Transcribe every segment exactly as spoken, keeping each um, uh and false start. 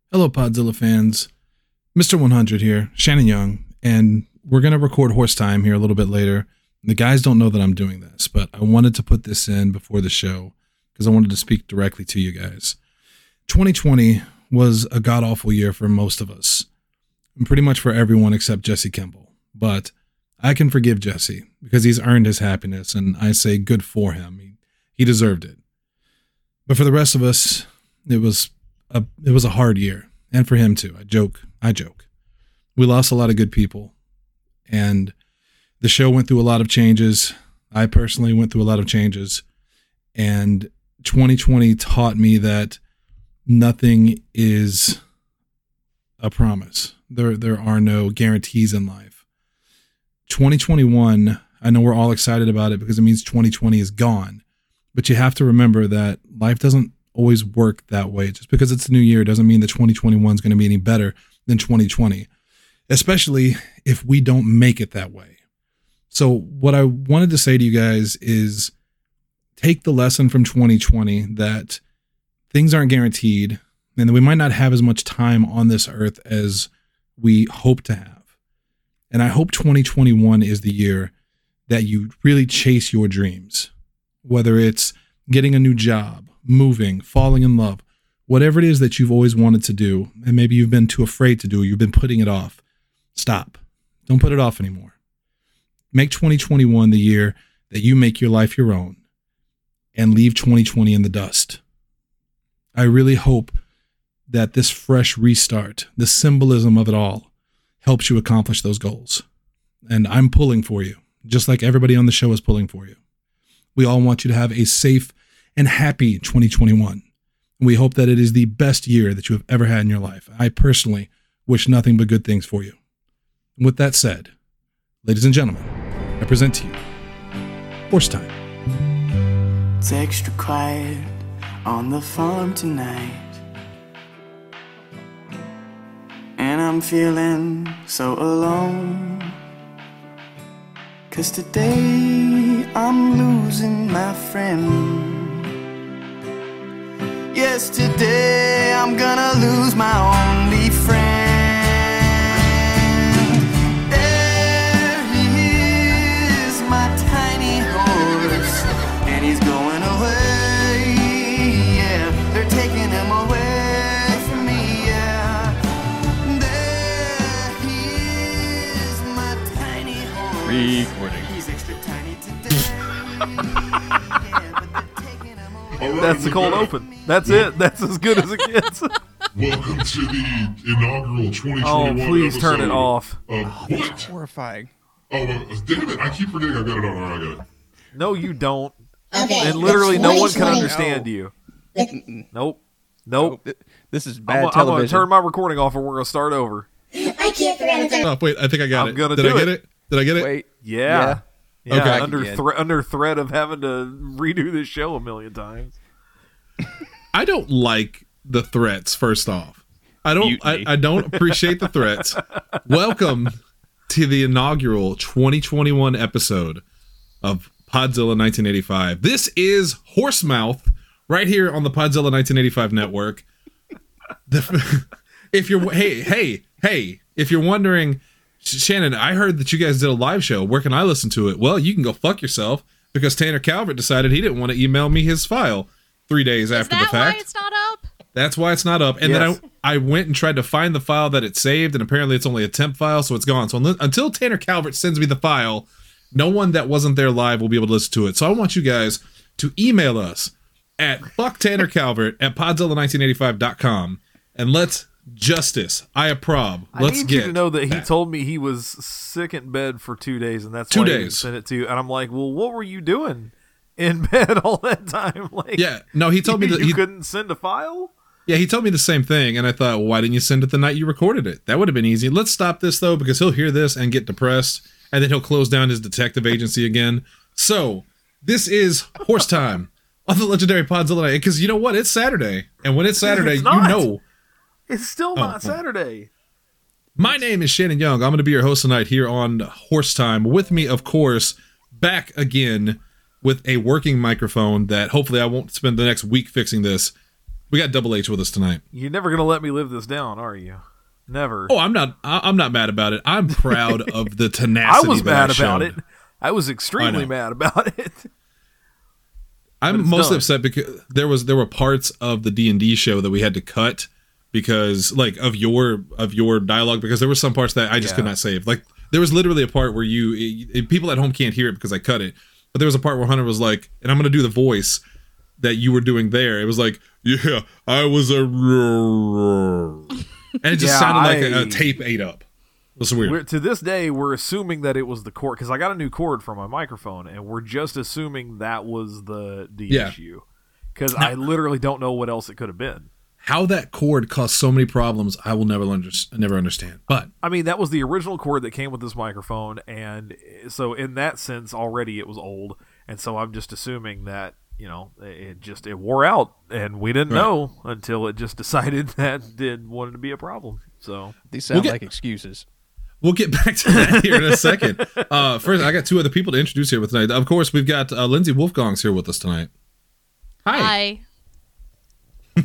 Hello, Podzilla fans. Mister one hundred here, Shannon Young, and we're going to record Horse Time here a little bit later. The guys don't know that I'm doing this, but I wanted to put this in before the show because I wanted to speak directly to you guys. twenty twenty was a god-awful year for most of us, and pretty much for everyone except Jesse Kimball. But I can forgive Jesse because he's earned his happiness, and I say good for him. He, he deserved it. But for the rest of us, it was a it was a hard year, and for him too. I joke, I joke. We lost a lot of good people, and the show went through a lot of changes. I personally went through a lot of changes, and twenty twenty taught me that nothing is a promise. There there are no guarantees in life. twenty twenty-one, I know we're all excited about it because it means twenty twenty is gone, but you have to remember that life doesn't always work that way. Just because it's a new year doesn't mean that twenty twenty-one is going to be any better than twenty twenty, especially if we don't make it that way. So what I wanted to say to you guys is take the lesson from twenty twenty that things aren't guaranteed and that we might not have as much time on this earth as we hope to have. And I hope twenty twenty-one is the year that you really chase your dreams, whether it's getting a new job, moving, falling in love, whatever it is that you've always wanted to do, and maybe you've been too afraid to do, you've been putting it off. Stop. Don't put it off anymore. Make twenty twenty-one the year that you make your life your own and leave twenty twenty in the dust. I really hope that this fresh restart, the symbolism of it all, helps you accomplish those goals. And I'm pulling for you, just like everybody on the show is pulling for you. We all want you to have a safe and happy twenty twenty-one. And we hope that it is the best year that you have ever had in your life. I personally wish nothing but good things for you. And with that said, ladies and gentlemen, I present to you Horse Time. It's extra quiet on the farm tonight, and I'm feeling so alone, 'cause today I'm losing my friend. Yes, today I'm gonna lose my only friend. There he is, my tiny horse, and he's going away, yeah. They're taking him away from me, yeah. There he is, my tiny horse. Recording. He's extra tiny today. Yeah, but they're taking him away. Right, that's the cold open. That's it. That's as good as it gets. Welcome to the inaugural twenty twenty-one Oh, please turn it episode off. Of what? Horrifying. Oh, uh, damn it. I keep forgetting I got it on. All right, I got it. No, you don't. Okay. And literally no one can twenty twenty understand you. Nope. Nope. Oh, this is I'm, bad gonna- I'm going to television. turn my recording off and we're going to start over. I can't figure out the Oh, wait, I think I got I'm it. gonna Did do I get it. it? Did I get it? Wait. Yeah. Yeah. Okay. Under, Again. thre- under threat of having to redo this show a million times. I don't like the threats, first off. I don't I, Mutiny. I don't appreciate the threats. Welcome to the inaugural twenty twenty-one episode of Podzilla nineteen eighty-five. This is Horsemouth right here on the Podzilla nineteen eighty-five network. The, if you're hey, hey, hey, if you're wondering, Shannon, I heard that you guys did a live show. Where can I listen to it? Well, you can go fuck yourself because Tanner Calvert decided he didn't want to email me his file three days Is after that the fact. why it's not up? That's why it's not up. And Yes. then I I went and tried to find the file that it saved, and apparently it's only a temp file, so it's gone. So unli- until Tanner Calvert sends me the file, no one that wasn't there live will be able to listen to it. So I want you guys to email us at fucktannercalvert at podzilla nineteen eighty-five dot com and let's justice. I approve. I Let's need get you to know that he that. told me he was sick in bed for two days, and that's Two why he didn't days. send it to you. And I'm like, well, what were you doing in bed all that time? Like, Yeah, no, he told me that you he, couldn't send a file. yeah, he told me the same thing, and I thought, well, why didn't you send it the night you recorded it? That would have been easy. Let's stop this though, because he'll hear this and get depressed, and then he'll close down his detective agency again. So this is Horse Time on the legendary Podzilla night, because you know what? It's Saturday, and when it's Saturday, It's you not. know. It's still Oh, not oh. Saturday. My name is Shannon Young. I'm going to be your host tonight here on Horse Time. With me, of course, back again with a working microphone that hopefully I won't spend the next week fixing this. We got Double H with us tonight. You're never gonna let me live this down, are you? Never. Oh, I'm not. I- I'm not mad about it. I'm proud of the tenacity. I was that mad I about showed. it. I was extremely I know. mad about it. I'm it's mostly done. upset because there was there were parts of the D and D show that we had to cut because like of your of your dialogue because there were some parts that I just Yeah. could not save. Like there was literally a part where you it, people at home can't hear it because I cut it. But there was a part where Hunter was like, and I'm gonna do the voice that you were doing there. It was like, yeah, I was a, and it just Yeah, sounded like a, I- a tape ate up. It was weird. We're, to this day, we're assuming that it was the cord because I got a new cord for my microphone, and we're just assuming that was the the Yeah. issue because I literally don't know what else it could have been. How that cord caused so many problems, I will never under, never understand. But I mean, that was the original cord that came with this microphone, and so in that sense, already it was old, and so I'm just assuming that you know it just it wore out, and we didn't Right. know until it just decided that it wanted to be a problem. So These sound We'll get- like excuses. we'll get back to that here in a second. Uh, first, I got two other people to introduce here with tonight. Of course, we've got uh, Lindsay Wolfgong's here with us tonight. Hi. Hi.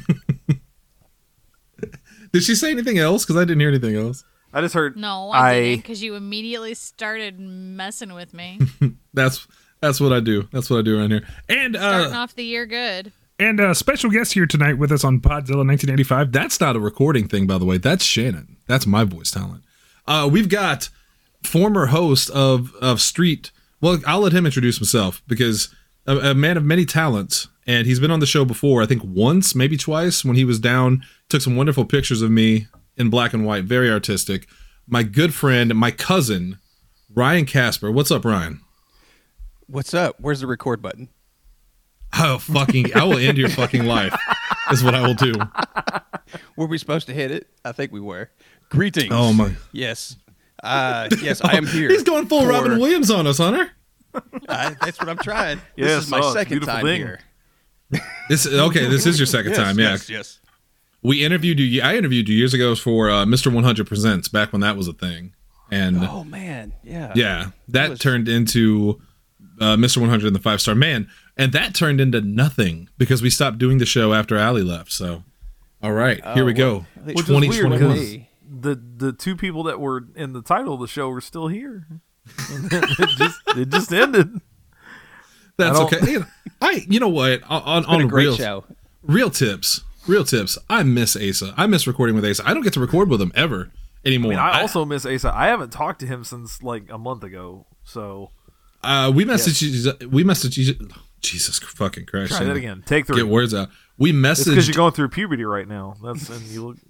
Did she say anything else? Because I didn't hear anything else. I just heard No, I, I- didn't because you immediately started messing with me. That's that's what I do. That's what I do around here. And Starting uh, off the year good. and uh, special guest here tonight with us on Podzilla nineteen eighty-five. That's not a recording thing, by the way. That's Shannon. That's my voice talent. Uh, we've got former host of of Street. Well, I'll let him introduce himself because a, a man of many talents, and he's been on the show before. I think once, maybe twice, when he was down. Took some wonderful pictures of me in black and white, very artistic. My good friend, my cousin, Ryan Casper. What's up, Ryan? What's up? Where's the record button? Oh, fucking! I will end your fucking life. Is what I will do. Were we supposed to hit it? I think we were. Greetings. Oh my! Yes. Uh, yes, I am here. He's going full for- Robin Williams on us, Hunter. I, that's what I'm trying. Yes, this is my oh, it's a second beautiful time thing. here. This okay. This is your second Yes, time, yeah. Yes, yes. We interviewed you. I interviewed you years ago for uh, Mister one hundred Presents, back when that was a thing, and Oh man, yeah. yeah, that was- turned into uh, Mister one hundred and the Five Star Man, and that turned into nothing because we stopped doing the show after Allie left. So, all right, here Oh, we go. well, which Which is twenty weird twenty-one. because the the two people that were in the title of the show are still here. it just it just ended. That's I don't- okay. You I, you know what? On It's been on a great real show. real tips, real tips. I miss Asa. I miss recording with Asa. I don't get to record with him ever anymore. I mean, I also miss Asa. I haven't talked to him since like a month ago. So uh, we messaged you. We messaged you. Jesus fucking Christ! try that again. Take three. Get words out. We It's because messaged. you're going through puberty right now. That's and you look.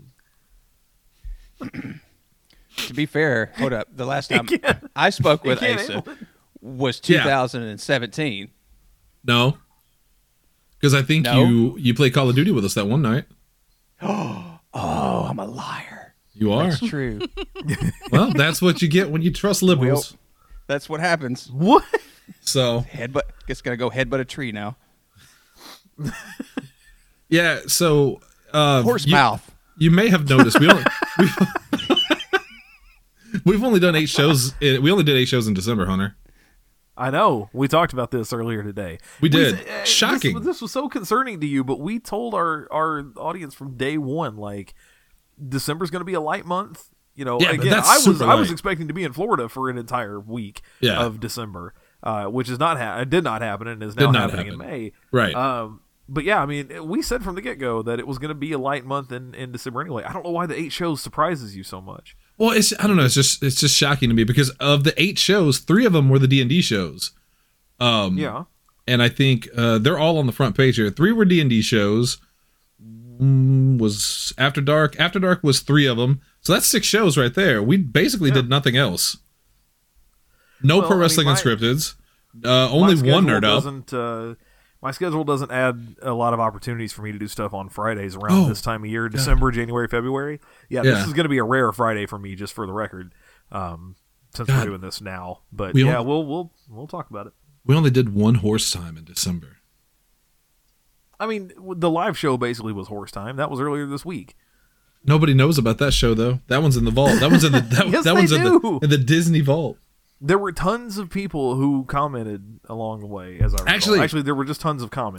To be fair, hold up. The last time can't- I spoke he with can't Asa handle it. was Yeah. two thousand seventeen. No, because I think No? you you played Call of Duty with us that one night. Oh, I'm a liar. You are. That's true. Well, that's what you get when you trust liberals. That's what happens. What? So Headbutt. Guess gonna go headbutt a tree now. yeah, so uh, Horse you, mouth. you may have noticed we only we've, we've only done eight shows. In, we only did eight shows in December, Hunter. I know. We talked about this earlier today. We did. s- uh, Shocking. This, this was so concerning to you, but we told our our audience from day one, like December's going to be a light month. You know, Yeah, but again, that's I was super I was light. expecting to be in Florida for an entire week Yeah. of December, uh, which is not ha- it did not happen and is Did now not happening happen. in May. Right. Um, but yeah, I mean, we said from the get go that it was going to be a light month in, in December anyway. I don't know why the eight shows surprises you so much. Well, it's I don't know. It's just it's just shocking to me because of the eight shows, three of them were the D and D shows. Um, Yeah. and I think uh, they're all on the front page here. Three were D and D shows. Mm, was After Dark. After Dark was three of them. So that's six shows right there. We basically Yeah. did nothing else. No Well, pro I mean, wrestling my- unscripteds. Uh, only My one schedule nerd up. doesn't, uh, my schedule doesn't add a lot of opportunities for me to do stuff on Fridays around Oh, this time of year, December, January, February. Yeah, Yeah. this is going to be a rare Friday for me, just for the record, um, since God. we're doing this now. But We yeah, all- we'll we'll we'll talk about it. We only did one horse time in December. I mean, the live show basically was horse time. That was earlier this week. Nobody knows about that show though. That one's in the vault. That one's in the that, Yes, that they one's in the, do. in the Disney vault. There were tons of people who commented along the way. As I recall. Actually- actually, there were just tons of comments.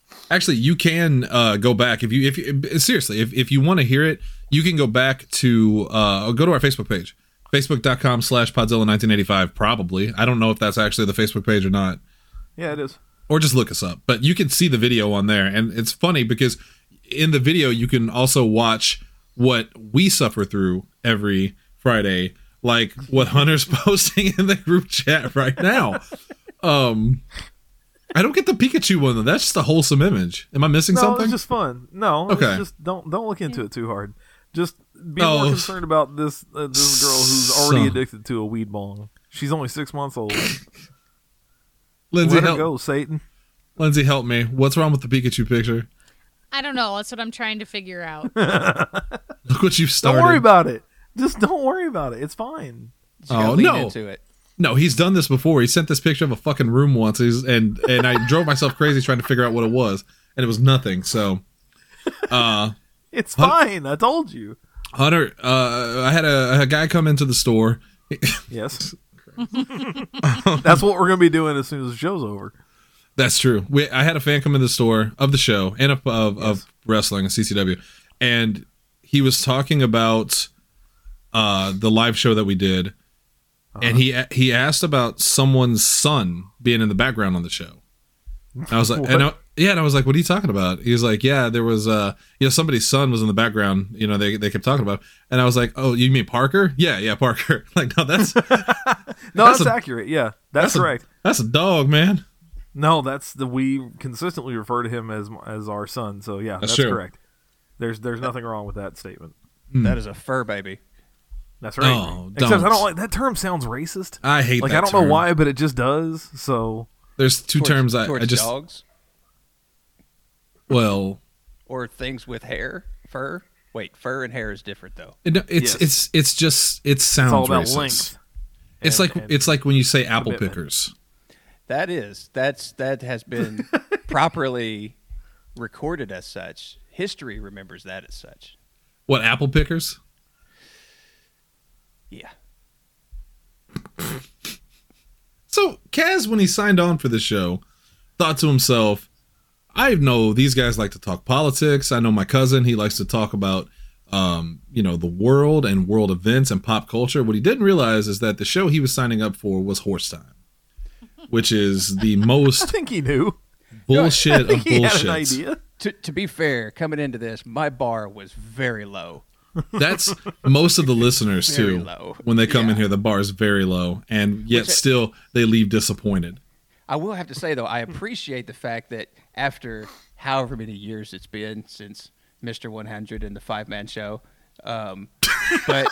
Actually, you can uh, go back if you if you, seriously if if you want to hear it, you can go back to uh, go to our Facebook page, facebook.com slash Podzilla nineteen eighty-five. Probably, I don't know if that's actually the Facebook page or not. Yeah, it is. Or just look us up. But you can see the video on there, and it's funny because in the video you can also watch what we suffer through every Friday, like what Hunter's posting in the group chat right now. Um. I don't get the Pikachu one though. That's just a wholesome image. Am I missing No, something? it's just fun. No, Okay. it's just don't don't look into it too hard. Just be Oh. more concerned about this uh, this girl who's already So- addicted to a weed bong. She's only six months old. Lindsay, Let her help, go, Satan. Lindsay, help me. What's wrong with the Pikachu picture? I don't know. That's what I'm trying to figure out. Look what you've Don't started. worry about it. Just don't worry about it. It's fine. Just gotta Oh, lean no. into it. No, he's done this before. He sent this picture of a fucking room once, he's, and and I drove myself crazy trying to figure out what it was, and it was nothing. So, uh, It's fine. I told you. Hunter, uh, I had a, a guy come into the store. Yes. That's what we're gonna be doing as soon as the show's over. That's true. We, I had a fan come in the store of the show and of, of, of wrestling, C C W, and he was talking about uh, the live show that we did, and he he asked about someone's son being in the background on the show. I was like, and I, yeah, and I was like, what are you talking about? He was like, yeah, there was, uh, you know, somebody's son was in the background. You know, they they kept talking about, it. And I was like, oh, you mean Parker? Yeah, yeah, Parker. Like, no, that's No, That's that's, a- accurate. Yeah, that's, a- correct. that's a dog, man. No, that's the we consistently refer to him as as our son. So yeah, That's that's, true. correct. There's there's nothing wrong with that statement. That is a fur baby. That's right. Oh, Except I don't. don't like that term. Sounds racist. I hate Like that I don't term. know why, but it just does. So There's two Towards- terms I, towards I just dogs well. or things with hair, fur. Wait, fur and hair is different though. It, it's Yes. it's it's just it it's sounds all about racist. length. It's and- like and it's like when you say apple commitment. pickers. That is that's that has been properly recorded as such. History remembers that as such. What, apple pickers? Yeah. So Kaz, when he signed on for the show, thought to himself, I know these guys like to talk politics. I know my cousin, he likes to talk about um, you know, the world and world events and pop culture. What he didn't realize is that the show he was signing up for was Horse Time, which is the I most think he knew. bullshit I of think he had bullshit. an idea. To to be fair, coming into this, my bar was very low. That's most of the listeners Very too. low. When they come in Yeah. here, the bar is very low, and yet Which I- still they leave disappointed. I will have to say though, I appreciate the fact that after however many years it's been since Mister one hundred and the Five Man Show, um, but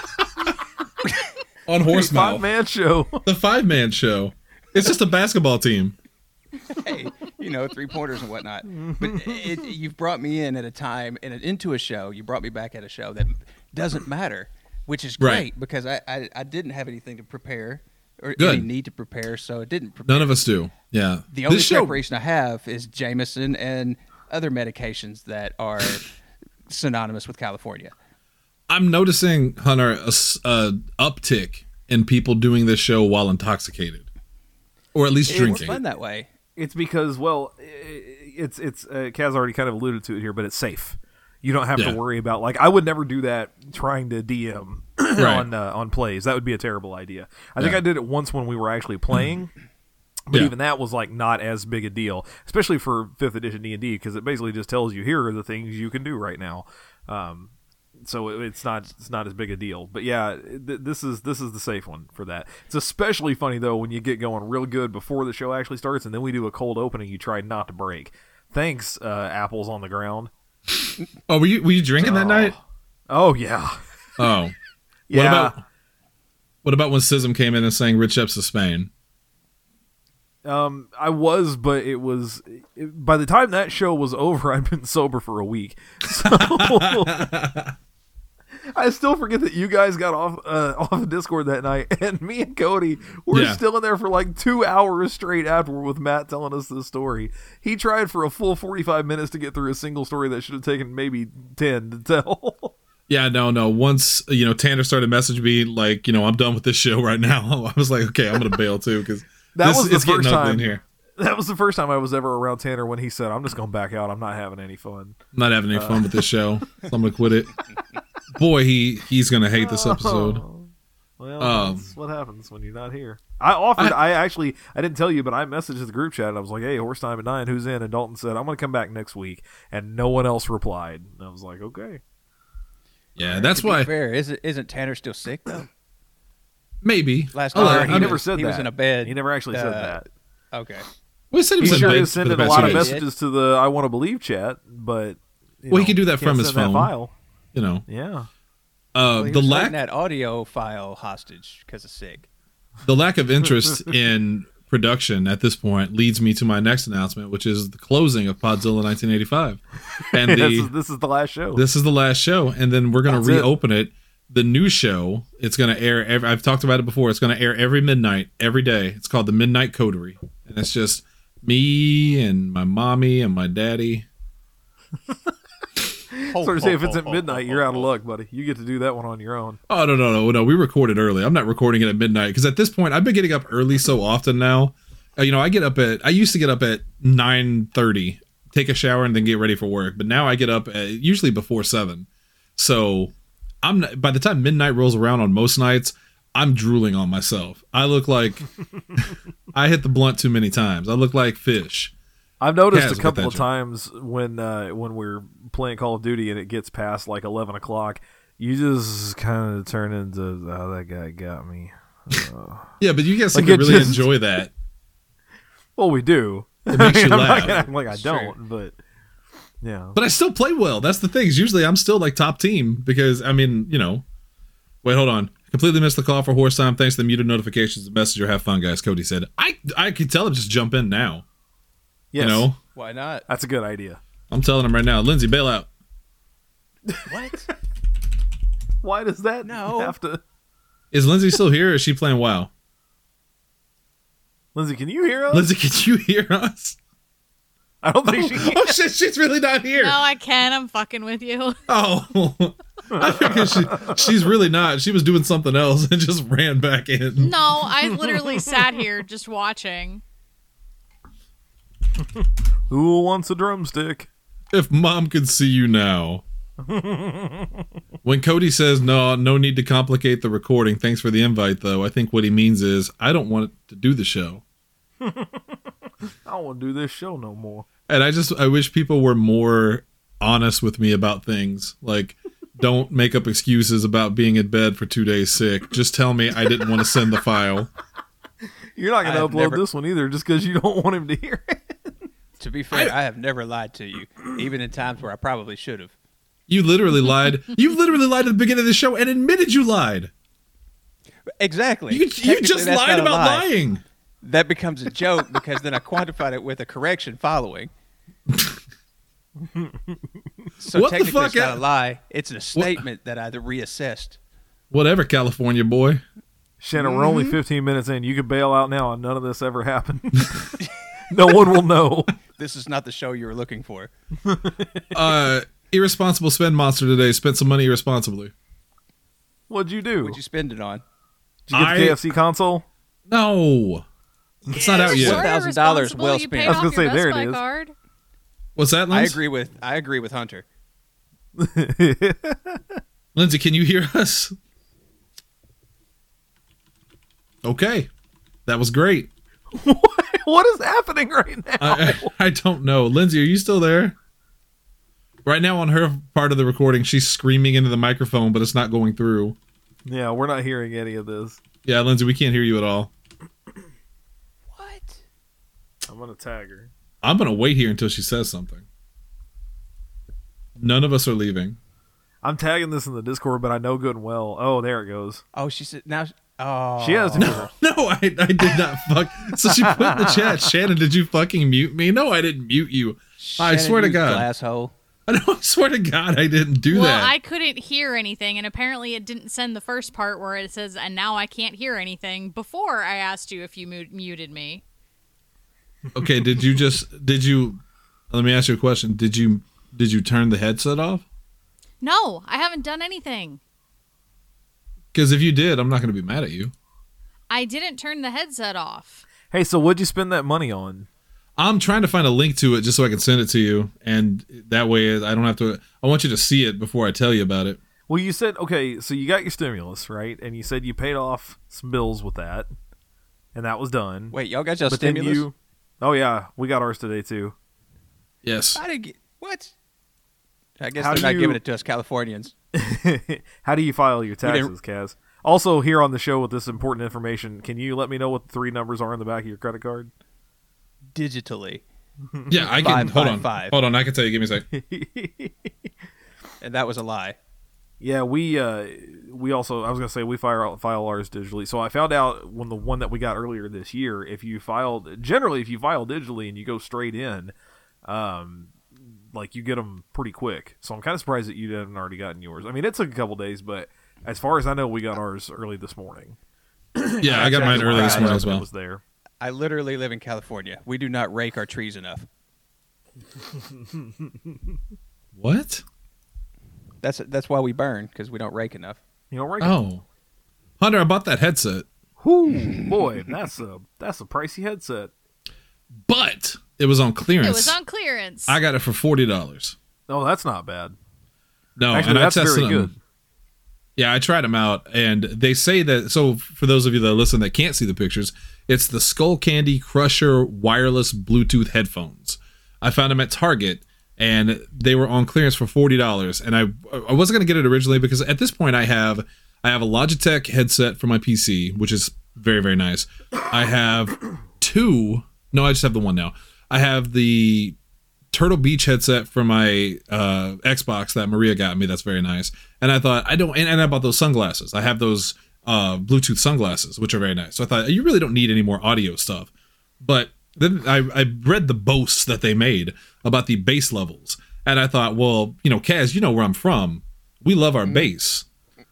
On Horse Five Mouth, man show. the five man show. It's just a basketball team. hey, you know, three pointers and whatnot. But it, it, you've brought me in at a time and into a show. You brought me back at a show that doesn't matter, which is great Right. because I, I, I didn't have anything to prepare or Good. any need to prepare, so it didn't prepare. None of us do. Yeah. The only This show, preparation I have is Jameson and other medications that are synonymous with California. I'm noticing, Hunter, a, s- a uptick in people doing this show while intoxicated, or at least It's more drinking. fun that way. It's because, well, i- it's it's uh, Kaz already kind of alluded to it here, but it's safe. You don't have Yeah. to worry about like I would never do that trying to D M Right. on uh, on plays. That would be a terrible idea. I think Yeah. I did it once when we were actually playing, but Yeah. even that was like not as big a deal, especially for fifth edition D and D because it basically just tells you here are the things you can do right now. Um, so it, it's not it's not as big a deal. But yeah, th- this is this is the safe one for that. It's especially funny though when you get going real good before the show actually starts, and then we do a cold opening. You try not to break. Thanks, uh, apples on the ground. Oh, were you were you drinking that night? Oh yeah, Oh, yeah. What about what about when Sism came in and sang "Rich Eps of Spain"? Um, I was, but it was it, by the time that show was over, I'd been sober for a week. So I still forget that you guys got off uh, off of Discord that night, and me and Cody were Yeah. still in there for like two hours straight afterward with Matt telling us the story. He tried for a full forty-five minutes to get through a single story that should have taken maybe ten to tell. Yeah, no, no. Once you know Tanner started messaging me like, you know, I'm done with this show right now. I was like, okay, I'm gonna bail too because That this, was the it's getting first ugly time. in here. That was the first time I was ever around Tanner when he said, "I'm just gonna back out. I'm not having any fun." I'm not having any fun with this show. So I'm gonna quit it. Boy, he he's gonna hate this episode. Oh. Well, Um, that's what happens when you're not here. I offered. I- I, actually, I didn't tell you, but I messaged the group chat. And I was like, "Hey, horse time at nine. Who's in?" And Dalton said, "I'm gonna come back next week," and no one else replied. And I was like, "Okay." Yeah, that's To be why fair, isn't isn't Tanner still sick though? maybe Last I'll- time I I heard he he mean, never said he that. was in a bed. He never actually said uh, that. Okay. Well, he said he He was in sure bed is for the sending a past lot few of days. messages to the "I want to believe" chat, but you Well, he know, could do that can't from his send that phone. file. You know, Yeah. uh, Well, he the was lack holding that audio file hostage because of sick. the lack of interest in production at this point leads me to my next announcement, which is the closing of Podzilla nineteen eighty-five. And this, the is, this is the last show. this is the last show, and then we're going That's to it. reopen it. The new show, it's going to air. Every, I've talked about it before. It's going to air every midnight, every day. It's called the Midnight Coterie, and it's just me and my mommy and my daddy. Sort of say if it's at midnight, you're out of luck, buddy. You get to do that one on your own. Oh no no no no! We recorded early. I'm not recording it at midnight because at this point I've been getting up early so often now. Uh, you know, I get up at. I used to get up at nine thirty, take a shower, and then get ready for work. But now I get up at, usually before seven. So I'm not, by the time midnight rolls around on most nights, I'm drooling on myself. I look like I hit the blunt too many times. I look like fish. I've noticed Kaz, a get couple that of joke. times when uh, when we're playing Call of Duty and it gets past like eleven o'clock, you just kind of turn into, "Oh, that guy got me." Uh, Yeah, but you guys seem Like, to it really just- enjoy that. well, we do. It makes you I'm laugh. not gonna act like I Sure. don't, but yeah. But I still play well. That's the thing. Is usually I'm still like top team because I mean, you know. Wait, hold on. Completely missed the call for horse time. Thanks to the muted notifications. The messenger. Have fun, guys. Cody said. I I could tell him just jump in now. Yes, You know, Why not? that's a good idea. I'm telling him right now. Lindsay, bail out. What? Why does that No. have to? Is Lindsay still here? Or is she playing WoW? Lindsay, can you hear us? Lindsay, can you hear us? I don't think she can. Oh shit, she's really not here. No, I can. I'm fucking with you. Oh, I figured she, she's really not. She was doing something else and just ran back in. No, I literally sat here just watching. Who wants a drumstick? If mom could see you now. When Cody says no, no need to complicate the recording. Thanks for the invite, though. I think what he means is I don't want to do the show, I don't want to do this show no more. and I just I wish people were more honest with me about things. Like, don't make up excuses about being in bed for two days sick. Just tell me I didn't want to send the file. You're not going I to have upload never- this one either just because you don't want him to hear it. To be fair, I, have never lied to you, even in times where I probably should have. You literally lied. You literally lied at the beginning of the show and admitted you lied. Exactly. You, you Technically, just that's lied not a about lie. lying. That becomes a joke because then I quantified it with a correction following. So What the technically, fuck? it's not a lie. It's a statement that I reassessed. Whatever, California boy. Shannon, we're only fifteen minutes in. You could bail out now and none of this ever happened. No one will know. This is not the show you were looking for. Uh, irresponsible spend monster today spent some money irresponsibly. What'd you do? What'd you spend it on? Did you get I- the K F C console? No, it's not out Sort yet. of one thousand dollars responsible. well You spent. paid I was off gonna your say, there Best it Buy is. Card. What's that, I Lindsay? agree with I agree with Hunter. Lindsay, can you hear us? Okay, that was great. What is happening right now? I, I I don't know. Lindsay, are you still there? Right now, on her part of the recording, she's screaming into the microphone, but it's not going through. Yeah, we're not hearing any of this. Yeah, Lindsay, we can't hear you at all. What? I'm going to tag her. I'm gonna wait here until she says something. None of us are leaving. I'm tagging this in the Discord, but I know good and well. Oh, there it goes. Oh, she said now. Oh, She has No, no, I, I did not fuck. So she put in the chat, Shannon, did you fucking mute me? No, I didn't mute you. I Shannon, swear to you God. asshole. I know, I swear to God, I didn't do Well, that. I couldn't hear anything, and apparently it didn't send the first part where it says, and now I can't hear anything, before I asked you if you mu- muted me. Okay, did you just did you? Let me ask you a question. Did you did you turn the headset off? No, I haven't done anything. Because if you did, I'm not going to be mad at you. I didn't turn the headset off. Hey, so what'd you spend that money on? I'm trying to find a link to it just so I can send it to you, and that way I don't have to. I want you to see it before I tell you about it. Well, you said okay, so you got your stimulus, right? And you said you paid off some bills with that, and that was done. Wait, y'all got your but then stimulus? you, oh yeah, we got ours today too. Yes. I didn't get what? I guess How they're do not you- giving it to us Californians. How do you file your didn't- taxes, Kaz? Also, here on the show with this important information, can you let me know what the three numbers are on the back of your credit card? Digitally. Yeah, I can. Five, hold five, on. five. Hold on. I can tell you. Give me a sec. And that was a lie. Yeah, we uh, we also I was gonna say we file file ours digitally. So I found out when the one that we got earlier this year, if you filed generally if you file digitally and you go straight in, um, like you get them pretty quick. So I'm kind of surprised that you haven't already gotten yours. I mean, it took a couple days, but as far as I know, we got ours early this morning. Yeah, I got mine early this Right. morning as It well. was there. I literally live in California. We do not rake our trees enough. What? That's that's why we burn, because we don't rake enough. You know, right? Oh, Hunter, I bought that headset, Whew, boy, that's a that's a pricey headset. but it was on clearance. It was on clearance. I got it for forty dollars. Oh, that's not bad. No, Actually, and that's I tested very them. good. Yeah, I tried them out, and they say that. So, for those of you that listen that can't see the pictures, it's the Skull Candy Crusher wireless Bluetooth headphones. I found them at Target, and they were on clearance for forty dollars. And I, I wasn't gonna get it originally because at this point I have, I have a Logitech headset for my P C, which is very very nice. I have two. No, I just have the one now. I have the Turtle Beach headset for my uh, Xbox that Maria got me. That's very nice. And I thought I don't, and, and I bought those sunglasses. I have those uh, Bluetooth sunglasses, which are very nice. So I thought you really don't need any more audio stuff. But then I, I read the boasts that they made about the bass levels, and I thought, well, you know, Kaz, you know where I'm from. We love our bass.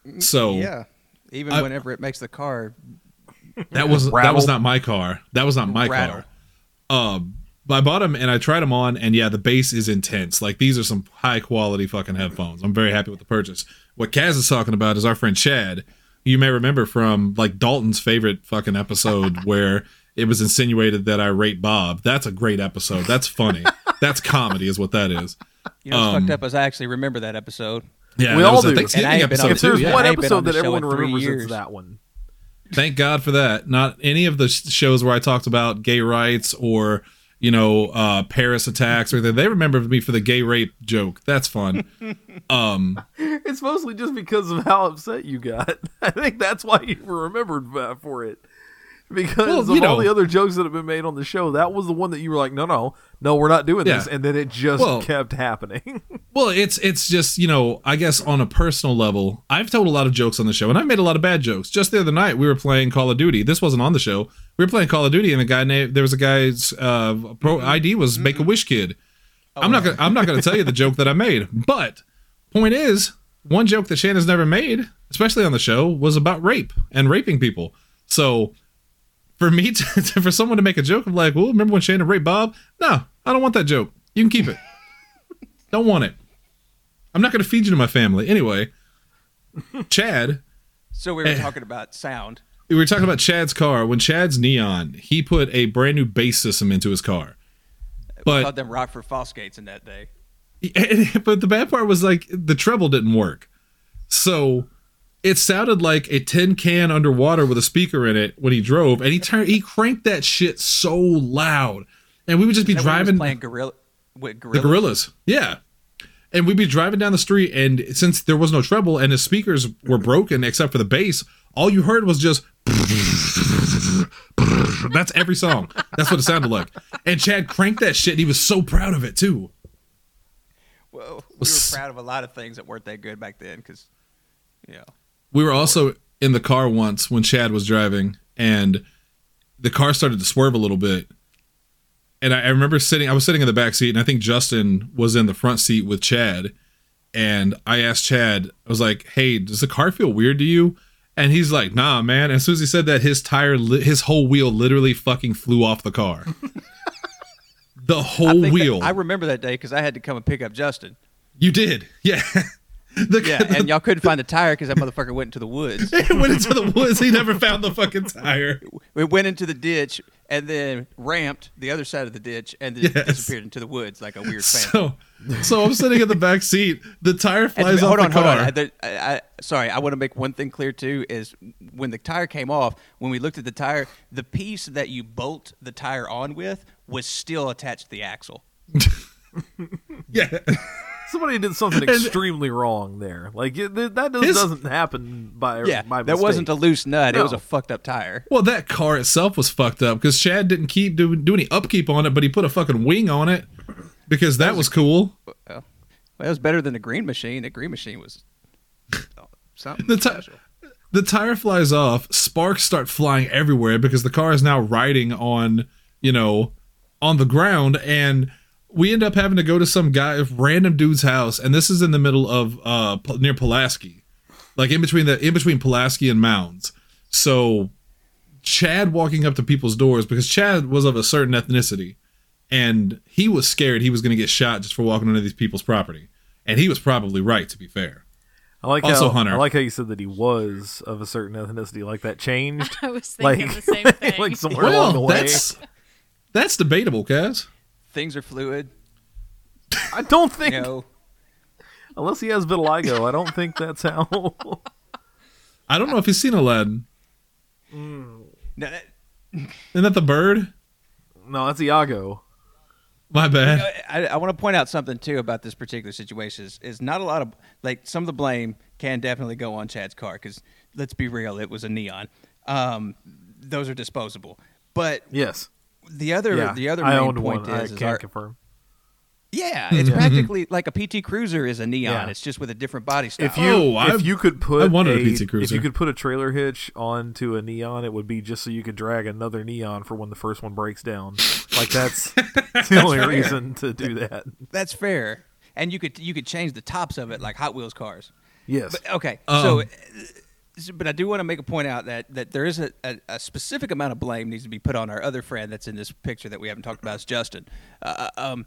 So Yeah. Even I- whenever it makes the car that was that Rattle. was not my car. That was not my Rattle. car. Um, but I bought them and I tried them on, and yeah, the bass is intense. Like these are some high quality fucking headphones. I'm very happy with the purchase. What Kaz is talking about is our friend Chad. You may remember from like Dalton's favorite fucking episode where it was insinuated that I rate Bob. That's a great episode. That's funny. That's comedy, is what that is. You know, what's Um, fucked up is I actually remember that episode. Yeah, We that all was a do. Thanksgiving And I ain't been on episode If the too. there's Yeah. one I ain't been episode on the that show everyone in three remembers, years. it's that one. Thank God for that. Not any of the sh- shows where I talked about gay rights or, you know, uh, Paris attacks or anything. They remember me for the gay rape joke. That's fun. Um, It's mostly just because of how upset you got. I think that's why you were remembered uh, for it. Because Well, of you all know- the other jokes that have been made on the show, that was the one that you were like, no, no, no, we're not doing this. Yeah. And then it just Well- kept happening. well, it's it's just, you know, I guess on a personal level, I've told a lot of jokes on the show, and I've made a lot of bad jokes. Just the other night, we were playing Call of Duty. This wasn't on the show. We were playing Call of Duty, and a guy named there was a guy's uh, pro I D was Make a Wish Kid. I'm not gonna I'm not gonna tell you the joke that I made, but point is, one joke that Shannon's never made, especially on the show, was about rape and raping people. So for me to, to for someone to make a joke of like, well, remember when Shannon raped Bob? No, I don't want that joke. You can keep it. Don't want it. I'm not gonna feed you to my family. Anyway, Chad, So we were talking about sound. we were talking about Chad's car. When Chad's Neon, he put a brand new bass system into his car. We But called them Rockford Fosgates in that day. but the bad part was like the treble didn't work. So it sounded like a tin can underwater with a speaker in it when he drove, and he turned he cranked that shit so loud. And we would just be Is that when he was driving playing gorilla with the gorillas. gorillas. Yeah. And we'd be driving down the street, and since there was no treble and his speakers were broken except for the bass, all you heard was just that's every song. That's what it sounded like. And Chad cranked that shit, and he was so proud of it too. Well, we were proud of a lot of things that weren't that good back then, because, you know. We were also in the car once when Chad was driving, and the car started to swerve a little bit. And I, I remember sitting, I was sitting in the back seat, and I think Justin was in the front seat with Chad. And I asked Chad, I was like, hey, does the car feel weird to you? And he's like, nah, man. And as soon as he said that, his tire, li- his whole wheel literally fucking flew off the car. The I whole think wheel. that- I remember that day because I had to come and pick up Justin. You did. Yeah. The, Yeah, and y'all couldn't find the tire because that motherfucker went into the woods. it went into the woods. He never found the fucking tire. We went into the ditch and then ramped the other side of the ditch and then Yes. disappeared into the woods like a weird phantom. So, so I'm sitting in the back seat. The tire And flies hold off on, the hold car. on. I, there- I, I, sorry, I want to make one thing clear too. Is when the tire came off, when we looked at the tire, the piece that you bolt the tire on with was still attached to the axle. Yeah. Somebody did something extremely wrong there. Like it, that does, His- doesn't happen by Yeah, by that mistake. wasn't a loose nut. It was No. a fucked up tire. Well, that car itself was fucked up because Chad didn't keep do, do any upkeep on it, but he put a fucking wing on it because that was cool. Well, it was better than the Green Machine. The Green Machine was something The ti- special. The tire flies off. Sparks start flying everywhere because the car is now riding on, you know, on the ground, and we end up having to go to some guy, random dude's house, and this is in the middle of uh P- near Pulaski, like in between the in between Pulaski and Mounds. So Chad walking up to people's doors because Chad was of a certain ethnicity, and he was scared he was going to get shot just for walking onto these people's property, and he was probably right, to be fair. I like Also, how Hunter. I like how you said that he was of a certain ethnicity. Like that changed. I was thinking like the same thing. like somewhere along the Well, way. that's that's debatable, Kaz. Things are fluid. I don't think You know, unless he has vitiligo, I don't think that's how. I don't know if he's seen Aladdin. no, that- Isn't that the bird? No, that's Iago. My bad. I, I want to point out something too about this particular situation is, is not a lot of like some of the blame can definitely go on Chad's car because let's be real, it was a neon. Um, those are disposable, but Yes. the other Yeah. the other I main owned point one. I is, is can't our, confirm. yeah, it's practically like a P T Cruiser is a neon. Yeah. It's just with a different body style. If you Oh, if I've- you could put I wanted a a, P T if Cruiser. you could put a trailer hitch onto a neon, it would be just so you could drag another neon for when the first one breaks down. Like that's the only reason to do that. That's fair, and you could you could change the tops of it like Hot Wheels cars. Yes. But, okay, Um, so, uh, so, but I do want to make a point out that, that there is a, a, a specific amount of blame needs to be put on our other friend that's in this picture that we haven't talked about is Justin. Uh, um,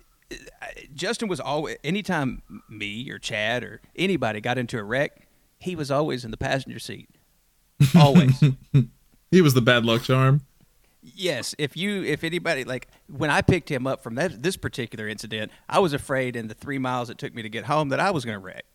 Justin was always, anytime me or Chad or anybody got into a wreck, he was always in the passenger seat. Always. He was the bad luck charm. Yes, if you if anybody like when I picked him up from that, this particular incident, I was afraid in the three miles it took me to get home that I was going to wreck.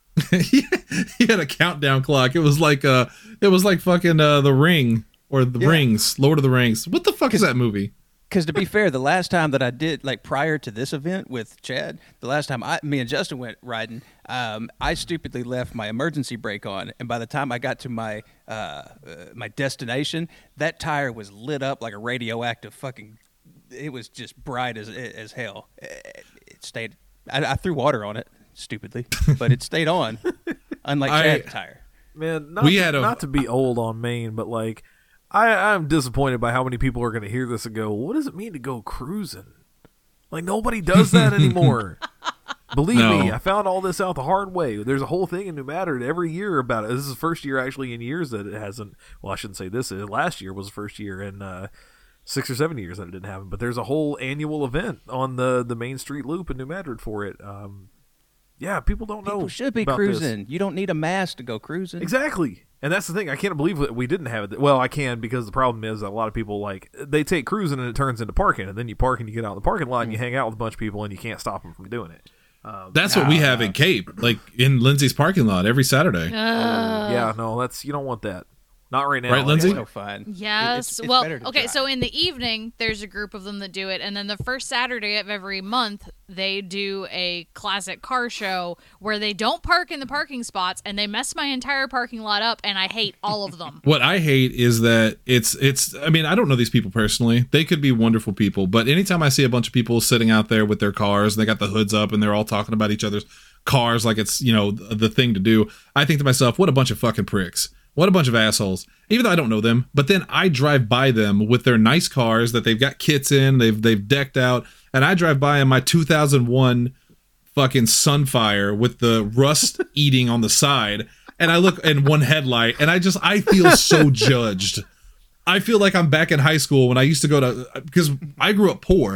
he had a countdown clock. It was like uh it was like fucking uh the Ring or the Yeah. Rings, Lord of the Rings. What the fuck is that movie? Because to be fair, the last time that I did, like prior to this event with Chad, the last time I, me and Justin went riding, um, I stupidly left my emergency brake on, and by the time I got to my uh, uh, my destination, that tire was lit up like a radioactive fucking. It was just bright as as hell. It, it stayed. I, I threw water on it stupidly, but it stayed on, unlike I- Chad's tire. Man, not, We to, had a- not to be old on Maine, but like I, I'm disappointed by how many people are going to hear this and go, "What does it mean to go cruising?" Like nobody does that anymore. Believe No. me, I found all this out the hard way. There's a whole thing in New Madrid every year about it. This is the first year actually in years that it hasn't. Well, I shouldn't say this. Last year was the first year in uh, six or seven years that it didn't happen. But there's a whole annual event on the the Main Street Loop in New Madrid for it. Um, yeah, people don't know. People should be about this. cruising. You don't need a mask to go cruising. Exactly. And that's the thing. I can't believe that we didn't have it. Well, I can because the problem is that a lot of people, like, they take cruising and it turns into parking. And then you park and you get out in the parking lot and you hang out with a bunch of people and you can't stop them from doing it. Um, That's what we have in Cape, like in Lindsay's parking lot every Saturday. yeah, no, that's you don't want that. Not right now. Right, Lindsay? It's no fun. Yes. It's- it's well, better to okay, drive. so in the evening, there's a group of them that do it. And then the first Saturday of every month, they do a classic car show where they don't park in the parking spots and they mess my entire parking lot up. And I hate all of them. What I hate is that it's it's I mean, I don't know these people personally. They could be wonderful people, but anytime I see a bunch of people sitting out there with their cars and they got the hoods up and they're all talking about each other's cars like it's, you know, the thing to do, I think to myself, what a bunch of fucking pricks. What a bunch of assholes. Even though I don't know them, but then I drive by them with their nice cars that they've got kits in, they've they've decked out, and I drive by in my two thousand one fucking Sunfire with the rust eating on the side, and I look in one headlight, and I just I feel so judged. I feel like I'm back in high school when I used to go to, because I grew up poor,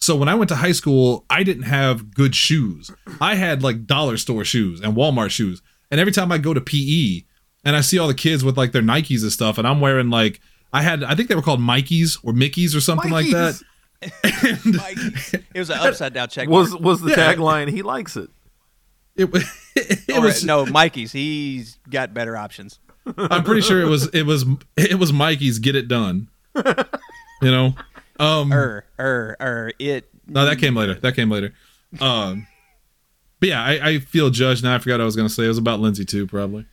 So when I went to high school, I didn't have good shoes. I had like dollar store shoes and Walmart shoes. And every time I go to P E and I see all the kids with like their Nikes and stuff, and I'm wearing like, I had, I think they were called Mikeys or Mickeys or something like that. And Mikey's. It was an upside down check mark. Was was the Yeah. tagline? He likes it. it, was- it Or, was, no, Mikey's. He's got better options. I'm pretty sure it was, it was, it was Mikey's Get It Done. You know? Um, Er, er, er. It. No, that came later. That came later. Um, but yeah, I, I feel judged now. I forgot what I was going to say. It was about Lindsay too, probably.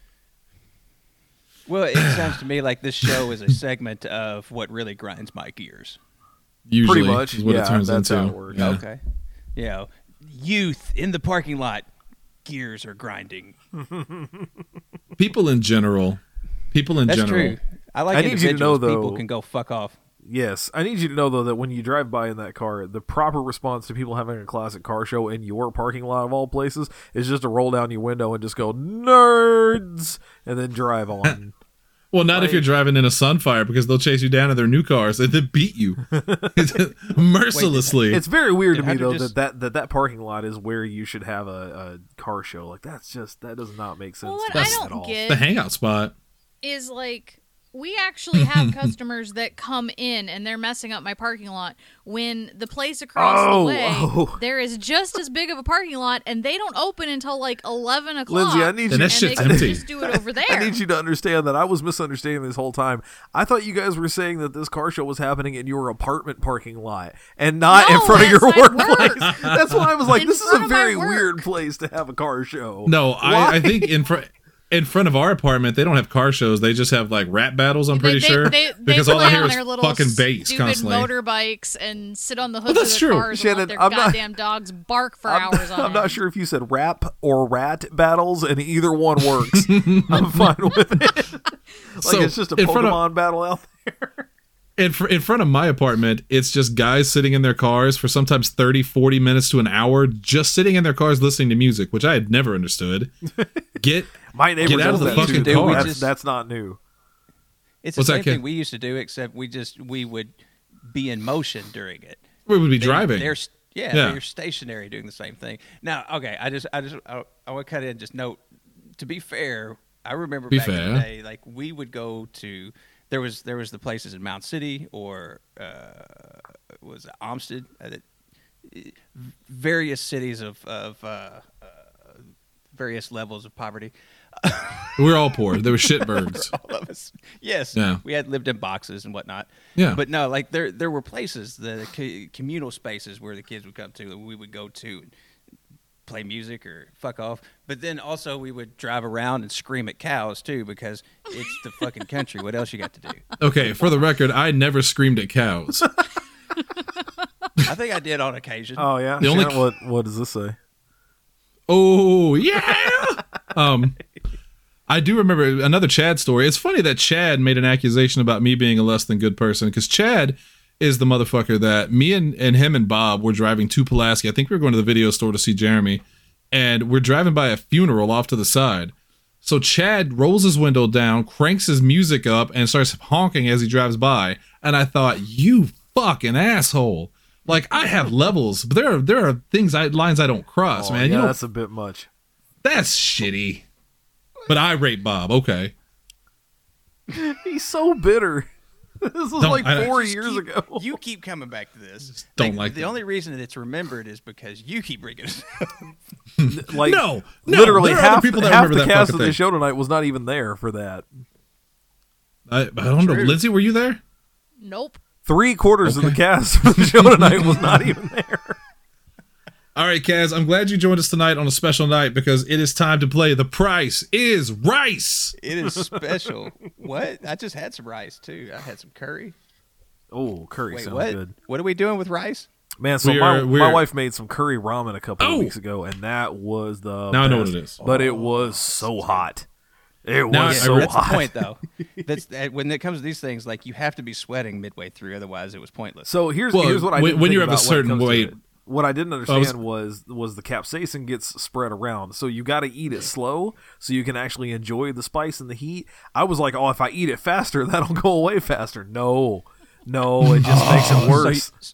Well, it sounds to me like this show is a segment of what really grinds my gears. Usually, Pretty much, is what yeah, it turns that's into. how it works. Yeah. Okay. You know, youth in the parking lot, gears are grinding. People in general. People in That's general. true. I like I need you to individuals. know, though- People can go fuck off. Yes, I need you to know though that when you drive by in that car, the proper response to people having a classic car show in your parking lot of all places is just to roll down your window and just go nerds, and then drive on. Well, not if Like- you're driving in a Sunfire, because they'll chase you down in their new cars and then beat you mercilessly. It's very weird Did to me Hunter though just- that, that that that parking lot is where you should have a, a car show. Like that's just that does not make sense Well, what to I me don't at all. get- the hangout spot. is like we actually have customers that come in and they're messing up my parking lot when the place across Oh, the way oh. there is just as big of a parking lot and they don't open until like eleven o'clock. Lindsay, I need And you. that and shit's they can empty. just do it over there. I need you to understand that I was misunderstanding this whole time. I thought you guys were saying that this car show was happening in your apartment parking lot and not No, in front of your outside workplace. work. That's why I was like, In this is front a of my very work. weird place to have a car show. No, Why? I, I think in front in front of our apartment they don't have car shows. They just have like rap battles. I'm pretty they, sure they, they, because they all I play hear on is their little fucking bass stupid constantly. motorbikes and sit on the hoods that's of their true. cars Shannon, and let their I'm not- goddamn dogs bark for I'm, hours on I'm not end. sure if you said rap or rat battles, and either one works. I'm fine with it. Like So, it's just a in front of- Pokemon battle out there. in, fr- in front of my apartment, it's just guys sitting in their cars for sometimes thirty, forty minutes to an hour, just sitting in their cars listening to music, which I had never understood. Get My neighbor Get out does of the that fucking too. car. That's, Just- that's not new. It's the What's that, same thing kid? we used to do, except we just we would be in motion during it. we would be They- driving. They're st- yeah, Yeah. they're stationary doing the same thing. Now, okay, I just I just I, I want to cut in and just note. To be fair, I remember Be back in fair. the day, like we would go to there was there was the places in Mount City or uh, was it Olmsted, uh, that- various cities of of uh, uh, various levels of poverty. We were all poor. They were shitbirds. All of us. Yes. Yeah. We had lived in boxes and whatnot. Yeah. But no, like there there were places, the co- communal spaces where the kids would come to, that we would go to and play music or fuck off. But then also we would drive around and scream at cows too, because it's the fucking country. What else you got to do? Okay, for the record, I never screamed at cows. I think I did on occasion. Oh yeah. The only- Shannon, what what does this say? Oh yeah. Um, I do remember another Chad story. It's funny that Chad made an accusation about me being a less than good person, because Chad is the motherfucker that me and, and him and Bob were driving to Pulaski. I think we were going to the video store to see Jeremy, and we're driving by a funeral off to the side. So Chad rolls his window down, cranks his music up, and starts honking as he drives by. And I thought, you fucking asshole. Like, I have levels, but there are there are things I lines I don't cross, Oh, man. yeah, You know, that's a bit much. that's shitty. But I rate Bob. Okay. He's so bitter. This was Don't- like I- four Just years keep- ago. You keep coming back to this. don't like the that. only reason that it's remembered is because you keep bringing it up. Like No, no, literally there are other half, people that half remember the that cast fucking of the thing. show tonight was not even there for that. I, I don't know. True. Lindsay, were you there? Nope. Three quarters of the Okay. cast for the show tonight was not even there. All right, Kaz, I'm glad you joined us tonight on a special night, because it is time to play The Price is Rice. It is special. What? I just had some rice too. I had some curry. Oh, curry Wait, sounds what? good. What are we doing with rice? Man, so We my, are- my we're- wife made some curry ramen a couple Oh! of weeks ago, and that was the Now I know best. what it is. But it was so hot. It Now was I- so I- That's hot. the point, though. That's that, when it comes to these things, like you have to be sweating midway through, otherwise it was pointless. So here's Well, here's what I when- didn't when think you're of a about when it certain comes to weight- it. What I didn't I was- understand was was the capsaicin gets spread around, so you got to eat it slow so you can actually enjoy the spice and the heat. I was like, oh, if I eat it faster, that'll go away faster. No, no, it just makes it So, worse. you-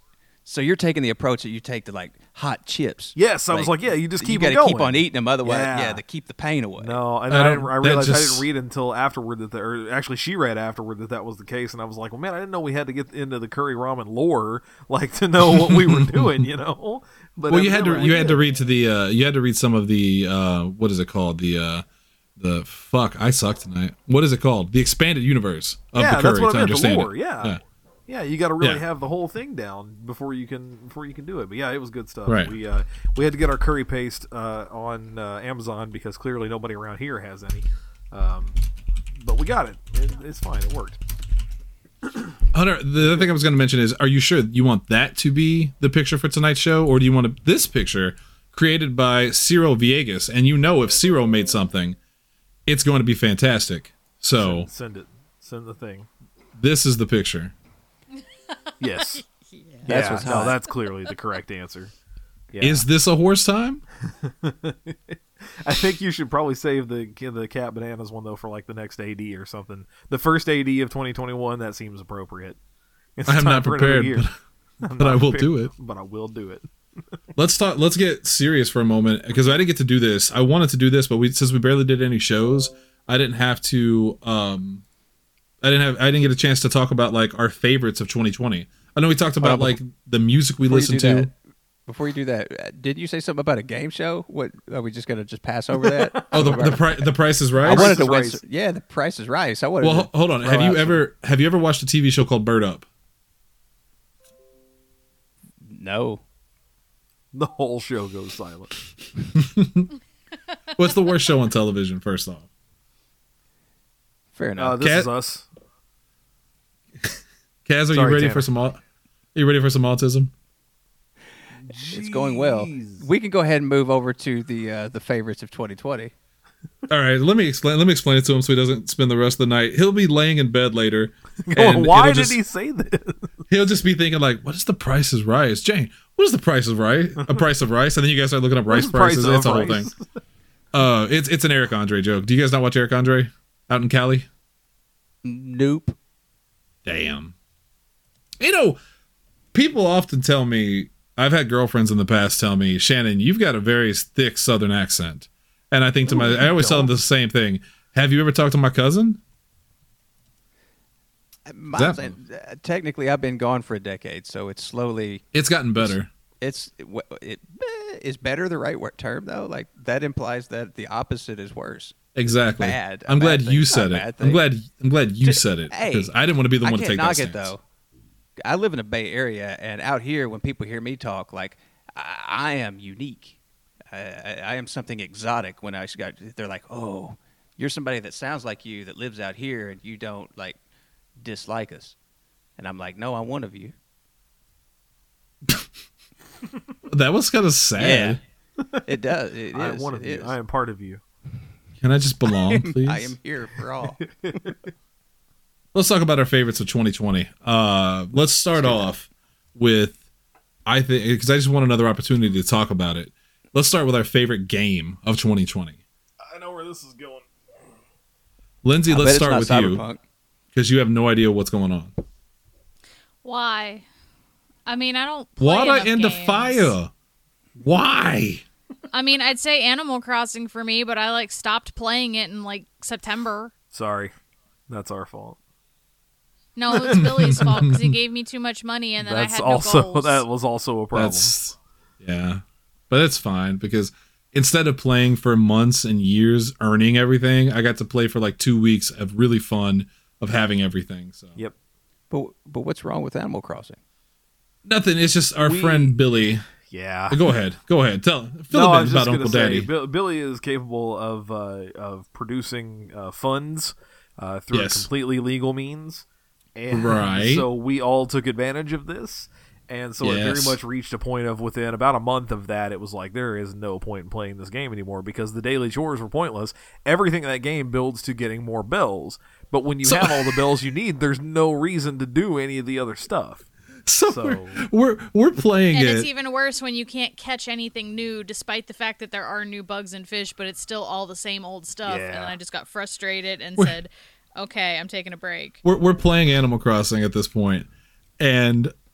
So you're taking the approach that you take to like hot chips. Yes, I was like, yeah, you just keep you it gotta going. keep on eating them, otherwise, Yeah. yeah, to keep the pain away. No, and I I, don't- didn't, I that realized I just- didn't read until afterward that, the, or actually she read afterward that that was the case, and I was like, well, man, I didn't know we had to get into the curry ramen lore, like to know what we were doing, you know. But Well, you had to evidently you we had to did. read to the uh, you had to read some of the uh, what is it called the uh, the fuck I suck tonight. What is it called? The expanded universe of yeah, the that's curry what to I meant. The understand lore, it. yeah. yeah. Yeah, you got to really Yeah. have the whole thing down before you can before you can do it. But yeah, it was good stuff. Right. We uh, we had to get our curry paste uh, on uh, Amazon because clearly nobody around here has any. Um, but we got it. it. It's fine. It worked. Hunter, the other thing I was going to mention is, are you sure you want that to be the picture for tonight's show, or do you want to, this picture created by Ciro Villegas? And you know, if Ciro made something, it's going to be fantastic. So Send, send it. Send the thing. this is the picture. Yes. That's yeah, what's no, hot. that's clearly the correct answer. Yeah. Is this a horse time? I think you should probably save the the Cat Bananas one though for like the next A D or something. The first A D of twenty twenty-one, that seems appropriate. It's I am time not for another prepared, year. but, I'm but not I will prepared, do it. But I will do it. Let's talk. Let's get serious for a moment because I didn't get to do this. I wanted to do this, but we since we barely did any shows, I didn't have to. Um, I didn't have. I didn't get a chance to talk about like our favorites of twenty twenty. I know we talked about Hold on, like the music we Before you listened do to. that- Before you do that, uh, did you say something about a game show? What are we just gonna just pass over that? Oh, the the, pri- the Price is Right. I wanted to is win. Right. s- Yeah, the Price is Right. So I wanted Well, to ho- hold on. throw Have you out some- ever have you ever watched a T V show called Bird Up? No. The whole show goes silent. What's the worst show on television? First off, Fair enough. Uh, this Cat- is us. Kaz, are you Sorry, ready Tanner. for some? au- Are you ready for some autism? It's going well. Jeez. We can go ahead and move over to the uh, the favorites of twenty twenty. All right, let me explain. Let me explain it to him so he doesn't spend the rest of the night. He'll be laying in bed later. Going, and why it'll did just- he say this? He'll just be thinking like, "What is the Price is Rice, Jane? What is the Price of Rice? A price of rice?" And then you guys start looking up rice What's the price prices. of It's a whole rice? thing. Uh, it's it's an Eric Andre joke. Do you guys not watch Eric Andre out in Cali? Nope. Damn. You know, people often tell me, I've had girlfriends in the past tell me, Shannon, you've got a very thick Southern accent. And I think to my, I always tell them the same thing. Have you ever talked to my cousin? My- That- uh, technically, I've been gone for a decade, so it's slowly. It's gotten better. It's it, it eh, is better the right word term though. Like that implies that the opposite is worse. Exactly. Bad. A I'm bad glad thing. you It's not said a it. bad I'm thing. glad. I'm glad you Just- said it hey, because I didn't want to be the I one to can't take knock that it stance. though. I live in a Bay Area, and out here, when people hear me talk, like I, I am unique. I, I, I am something exotic. When I got, they're like, "Oh, you're somebody that sounds like you that lives out here, and you don't like dislike us." And I'm like, "No, I'm one of you." That was kind of sad. It does. It is. I am one of it you. is. I am part of you. Can I just belong, please? I am here for all. Let's talk about our favorites of twenty twenty. Uh, let's start off with, I think, because I just want another opportunity to talk about it. Let's start with our favorite game of twenty twenty. I know where this is going. Lindsay, I let's bet it's start not with Cyberpunk. you because you have no idea what's going on. Why? I mean, I don't play Water enough in the games. fire. Why? I mean, I'd say Animal Crossing for me, but I like stopped playing it in like September. Sorry, that's our fault. No, it's Billy's fault because he gave me too much money and then That's I had also no goals. that was also a problem. That's yeah, but it's fine because instead of playing for months and years, earning everything, I got to play for like two weeks of really fun of having everything. So Yep. But but what's wrong with Animal Crossing? nothing. It's just our We- friend Billy. Yeah. Go ahead. Go ahead. Tell fill no, I a was bit just about gonna Uncle say, Daddy. Bill, Billy is capable of uh, of producing uh, funds uh, through Yes. completely legal means, and Right. so we all took advantage of this. And so it very Yes. much reached a point of within about a month of that, it was like there is no point in playing this game anymore because the daily chores were pointless. Everything in that game builds to getting more bells, but when you So- have all the bells you need, there's no reason to do any of the other stuff. So, So- we're, we're we're playing And it. it's even worse when you can't catch anything new, despite the fact that there are new bugs and fish, but it's still all the same old stuff. And Yeah. then I just got frustrated and We're- said, okay, I'm taking a break. we're we're playing Animal Crossing at this point, and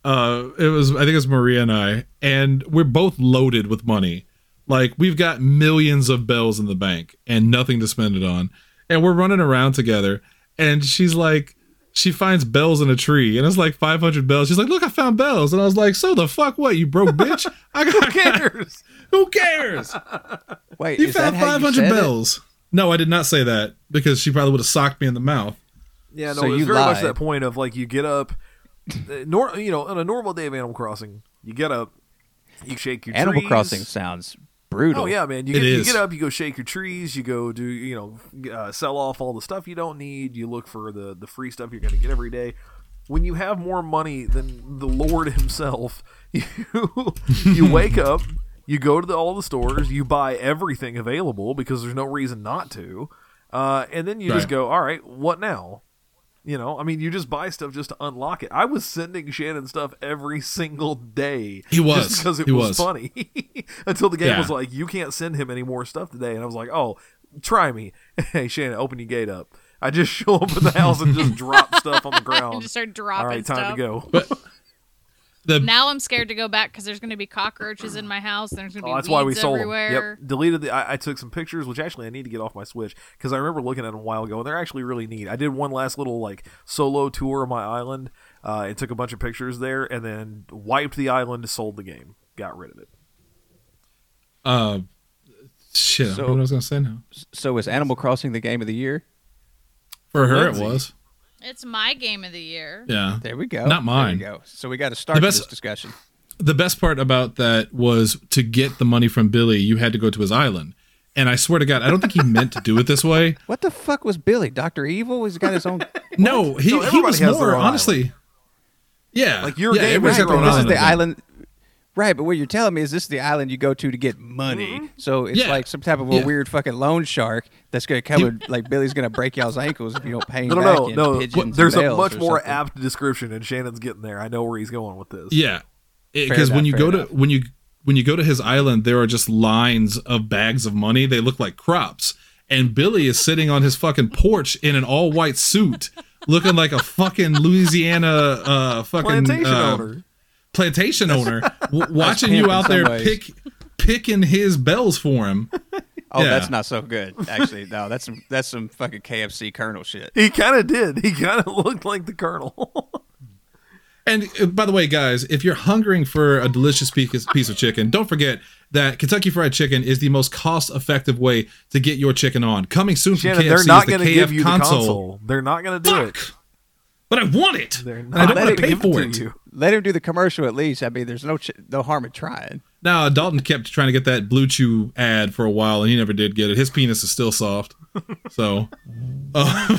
Uh, it was I think it was Maria and I, and we're both loaded with money. Like we've got millions of bells in the bank and nothing to spend it on, and we're running around together. And she's like, she finds bells in a tree, and it's like five hundred bells. She's like, "Look, I found bells," and I was like, "So the fuck what? You broke bitch? I got, Who cares? Who cares? Wait, You is found that how five you hundred said it? bells." No, I did not say that because she probably would have socked me in the mouth. Yeah, no, So it was you very much lied. that point of like you get up, uh, nor you know, on a normal day of Animal Crossing, you get up, you shake your Animal trees. Crossing sounds brutal. Oh yeah, man! You It get, you is. get up, you go shake your trees, you go do you know uh, sell off all the stuff you don't need. You look for the the free stuff you're going to get every day. When you have more money than the Lord himself, you you wake up, you go to the, all the stores, you buy everything available because there's no reason not to, uh, and then you just Right. go, all right, what now? You know, I mean, you just buy stuff just to unlock it. I was sending Shannon stuff every single day. He was. Just because it He was, was. funny. Until the game Yeah. was like, you can't send him any more stuff today. And I was like, oh, try me. Hey, Shannon, open your gate up. I just show up in the house and just drop stuff on the ground. Just start dropping All right, time stuff. to go. But the Now I'm scared to go back because there's going to be cockroaches in my house. There's going to be Oh, that's weeds why we sold everywhere. them. Yep, deleted the. I, I took some pictures, which actually I need to get off my Switch because I remember looking at them a while ago, and they're actually really neat. I did one last little like solo tour of my island, uh, and took a bunch of pictures there, and then wiped the island, sold the game, got rid of it. uh, shit, I So- don't know what I was gonna say now. So is Animal Crossing the game of the year? For her, Lindsay. it was. It's my game of the year. Yeah. There we go. Not mine. There we go. So we got to start The best- this discussion. The best part about that was to get the money from Billy, you had to go to his island. And I swear to God, I don't think he meant to do it this way. What the fuck was Billy? Doctor Evil? He's got his own. No, he, So he everybody was has their more, own honestly. Yeah. Like, your yeah, game everybody's is got your their own this is island the thing. island. Right, but what you're telling me is this is the island you go to to get money. So it's Yeah. like some type of a Yeah. weird fucking loan shark that's going to come and, like, Billy's going to break y'all's ankles if you don't pay him No, no, back no, in no. pigeons What- and There's a bells much or more something. apt description, and Shannon's getting there. I know where he's going with this. Yeah. Fair Because when enough, you fair go enough. to when you when you go to his island, there are just lines of bags of money. They look like crops. And Billy is sitting on his fucking porch in an all white suit, looking like a fucking Louisiana uh fucking Plantation uh, owner. plantation owner, w- watching you pimp in out some there ways. pick picking his bells for him. Oh, Yeah. that's not so good. Actually, no, that's some that's some fucking K F C Colonel shit. He kind of did. He kind of looked like the Colonel. And uh, by the way, guys, if you're hungering for a delicious piece piece of chicken, don't forget that Kentucky Fried Chicken is the most cost-effective way to get your chicken on. Coming soon from Shannon, K F C they're is not the going to K F give you console. the console. They're not going to do it. Fuck! But I want it. They're I not don't let want it to pay give it for to it. you. Let him do the commercial at least. I mean, there's no ch- no harm in trying. Now, Dalton kept trying to get that Blue Chew ad for a while, and he never did get it. His penis is still soft. So, uh,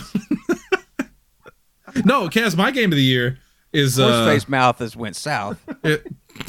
no, Kaz, my game of the year is uh, Horseface mouth has went south. it,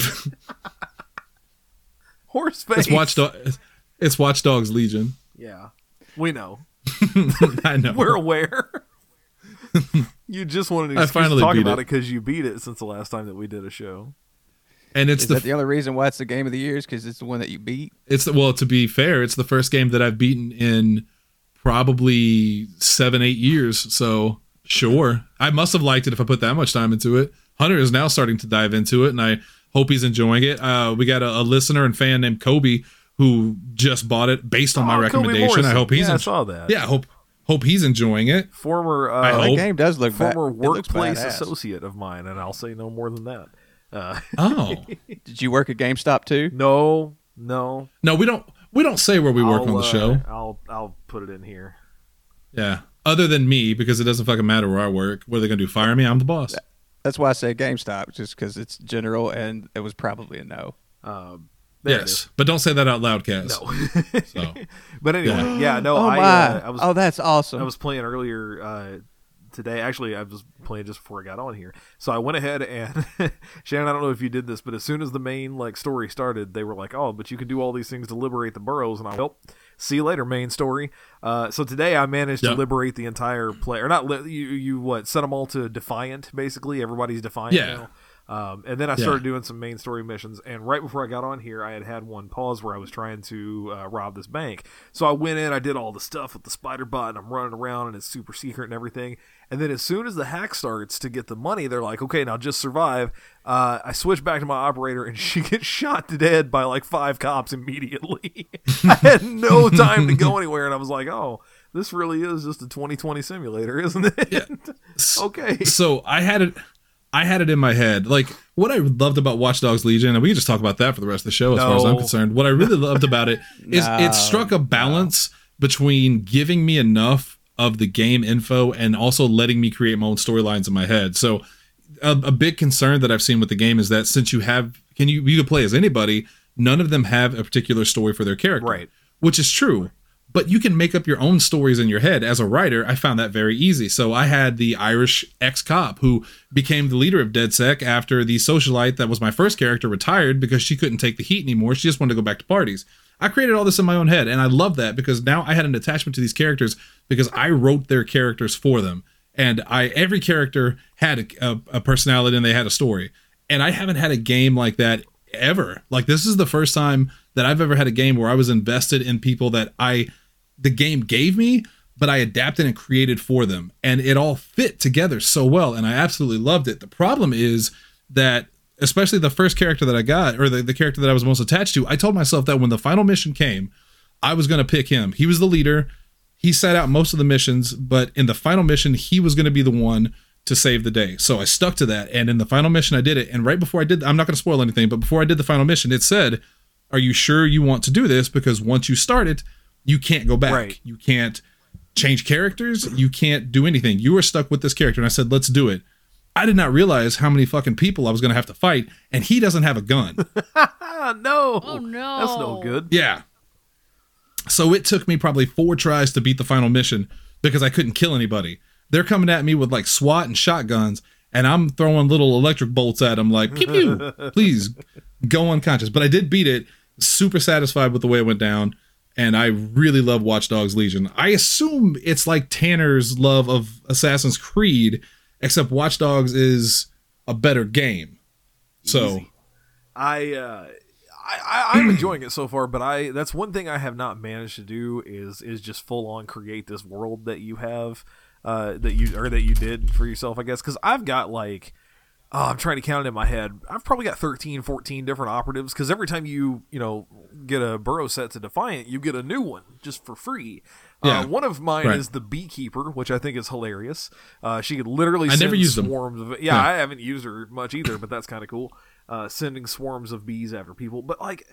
Horseface. it's Watch Dog, it's Watch Dogs Legion. Yeah, we know. I know. We're aware. You just wanted an I excuse to finally talk beat about it. it because you beat it since the last time that we did a show. And it's Is the, that the only reason why it's the game of the year? Is because it's the one that you beat? it's the, well, to be fair, it's the first game that I've beaten in probably seven, eight years. So sure, I must have liked it if I put that much time into it. Hunter is now starting to dive into it, and I hope he's enjoying it. Uh, we got a, a listener and fan named Kobe who just bought it based on my Oh, Kobe recommendation. I Morrison. hope he's Yeah, I en- saw that. Yeah, I hope hope he's enjoying it. Former, I uh, That hope. game does look ba- former it looks workplace badass. associate of mine, and I'll say no more than that. Uh, Oh Did you work at GameStop too? no, no. no, we don't we don't say where we work I'll, on the uh, show. I'll I'll put it in here. Yeah, other than me, because it doesn't fucking matter where I work. What are they gonna do? Fire me? I'm the boss. That's why I say GameStop, just because it's general and it was probably a no. Um, there it Yes, but don't say that out loud, Cass. is. No. So. But anyway, yeah, no. oh I, my! uh, I was oh, that's awesome. I was playing earlier uh, today. Actually, I was playing just before I got on here. So I went ahead and Shannon, I don't know if you did this, but as soon as the main like story started, they were like, "Oh, but you can do all these things to liberate the boroughs." And I, well, see you later, main story. Uh, so today I managed Yep. to liberate the entire play, or not? Li- you you what? Set them all to defiant, basically. Everybody's defiant Yeah. now. Um, and then I Yeah. started doing some main story missions. And right before I got on here, I had had one pause where I was trying to uh, rob this bank. So I went in, I did all the stuff with the spider bot, and I'm running around, and it's super secret and everything. And then as soon as the hack starts to get the money, they're like, okay, now just survive. Uh, I switch back to my operator, and she gets shot to dead by like five cops immediately. I had no time to go anywhere, and I was like, oh, this really is just a twenty twenty simulator, isn't it? Yeah. Okay. So I had it. I had it in my head. Like, what I loved about Watch Dogs Legion, and we can just talk about that for the rest of the show as far as I'm No. concerned. What I really loved about it is No, it struck a balance between giving me enough of the game info and also letting me create my own storylines in my head. So a, a big concern that I've seen with the game is that since you have, can you, you can play as anybody, none of them have a particular story for their character. Right. Which is true. But you can make up your own stories in your head. As a writer, I found that very easy. So I had the Irish ex-cop who became the leader of DedSec after the socialite that was my first character retired because she couldn't take the heat anymore. She just wanted to go back to parties. I created all this in my own head, and I love that because now I had an attachment to these characters because I wrote their characters for them. And I every character had a, a, a personality and they had a story. And I haven't had a game like that ever. Like, this is the first time that I've ever had a game where I was invested in people that I... the game gave me, but I adapted and created for them. And it all fit together so well. And I absolutely loved it. The problem is that, especially the first character that I got, or the, the character that I was most attached to, I told myself that when the final mission came, I was going to pick him. He was the leader. He sat out most of the missions, but in the final mission, he was going to be the one to save the day. So I stuck to that. And in the final mission, I did it. And right before I did, I'm not going to spoil anything, but before I did the final mission, it said, are you sure you want to do this? Because once you start it, you can't go back. Right. You can't change characters. You can't do anything. You are stuck with this character. And I said, let's do it. I did not realize how many fucking people I was going to have to fight. And he doesn't have a gun. Ah, no. Oh, no. That's no good. Yeah. So it took me probably four tries to beat the final mission because I couldn't kill anybody. They're coming at me with like SWAT and shotguns. And I'm throwing little electric bolts at them like, pew, pew, please go unconscious. But I did beat it. Super satisfied with the way it went down. And I really love Watch Dogs Legion. I assume it's like Tanner's love of Assassin's Creed, except Watch Dogs is a better game. So, Easy. I, uh, I, I, I'm enjoying it so far, but I that's one thing I have not managed to do is is just full on create this world that you have, uh, that you or that you did for yourself, I guess. Because I've got like. Oh, I'm trying to count it in my head. I've probably got thirteen, fourteen different operatives because every time you, you know, get a burrow set to Defiant, you get a new one just for free. Yeah. Uh, one of mine Right. is the Beekeeper, which I think is hilarious. Uh, she could literally I send never used them. swarms of... Yeah, Yeah. I haven't used her much either, but that's kind of cool. Uh, sending swarms of bees after people. But, like...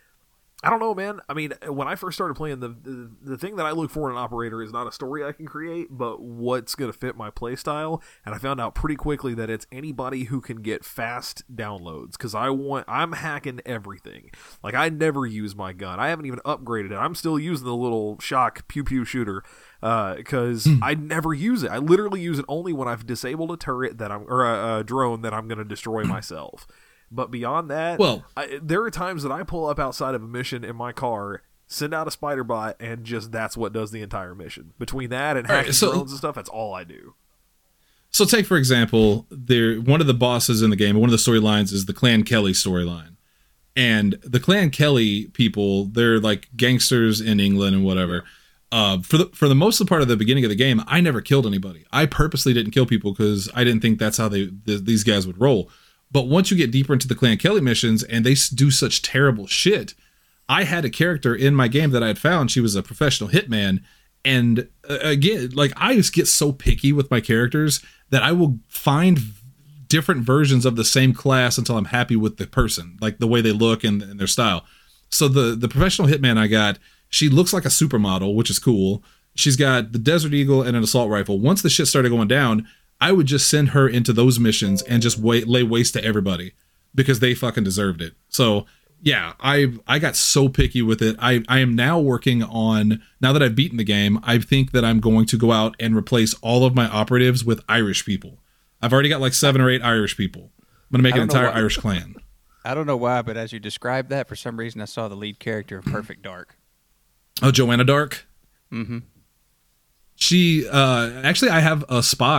I don't know, man. I mean, when I first started playing, the, the the thing that I look for in an operator is not a story I can create, but what's going to fit my playstyle. And I found out pretty quickly that it's anybody who can get fast downloads, because I want I'm hacking everything. Like, I never use my gun. I haven't even upgraded it. I'm still using the little shock pew pew shooter because uh, I never use it. I literally use it only when I've disabled a turret that I'm or a, a drone that I'm going to destroy myself. But beyond that, Well- I, there are times that I pull up outside of a mission in my car, send out a spider bot, and just that's what does the entire mission. Between that and All right, hacking so- drones and stuff, that's all I do. So take, for example, there one of the bosses in the game, one of the storylines is the Clan Kelly storyline. And the Clan Kelly people, they're like gangsters in England and whatever. Uh, for the for the most part of the beginning of the game, I never killed anybody. I purposely didn't kill people because I didn't think that's how they th- these guys would roll. But once you get deeper into the Clan Kelly missions and they s- do such terrible shit, I had a character in my game that I had found. She was a professional hitman. And uh, again, like, I just get so picky with my characters that I will find different versions of the same class until I'm happy with the person, like the way they look and, and their style. So the, the professional hitman I got, she looks like a supermodel, which is cool. She's got the Desert Eagle and an assault rifle. Once the shit started going down, I would just send her into those missions and just wait, lay waste to everybody because they fucking deserved it. So yeah, I I got so picky with it. I, I am now working on, now that I've beaten the game, I think that I'm going to go out and replace all of my operatives with Irish people. I've already got like seven or eight Irish people. I'm going to make I an don't know entire why- Irish clan. I don't know why, but as you described that, for some reason I saw the lead character of Perfect Dark. Oh, Joanna Dark? Mm-hmm. She, uh, actually, I have a spy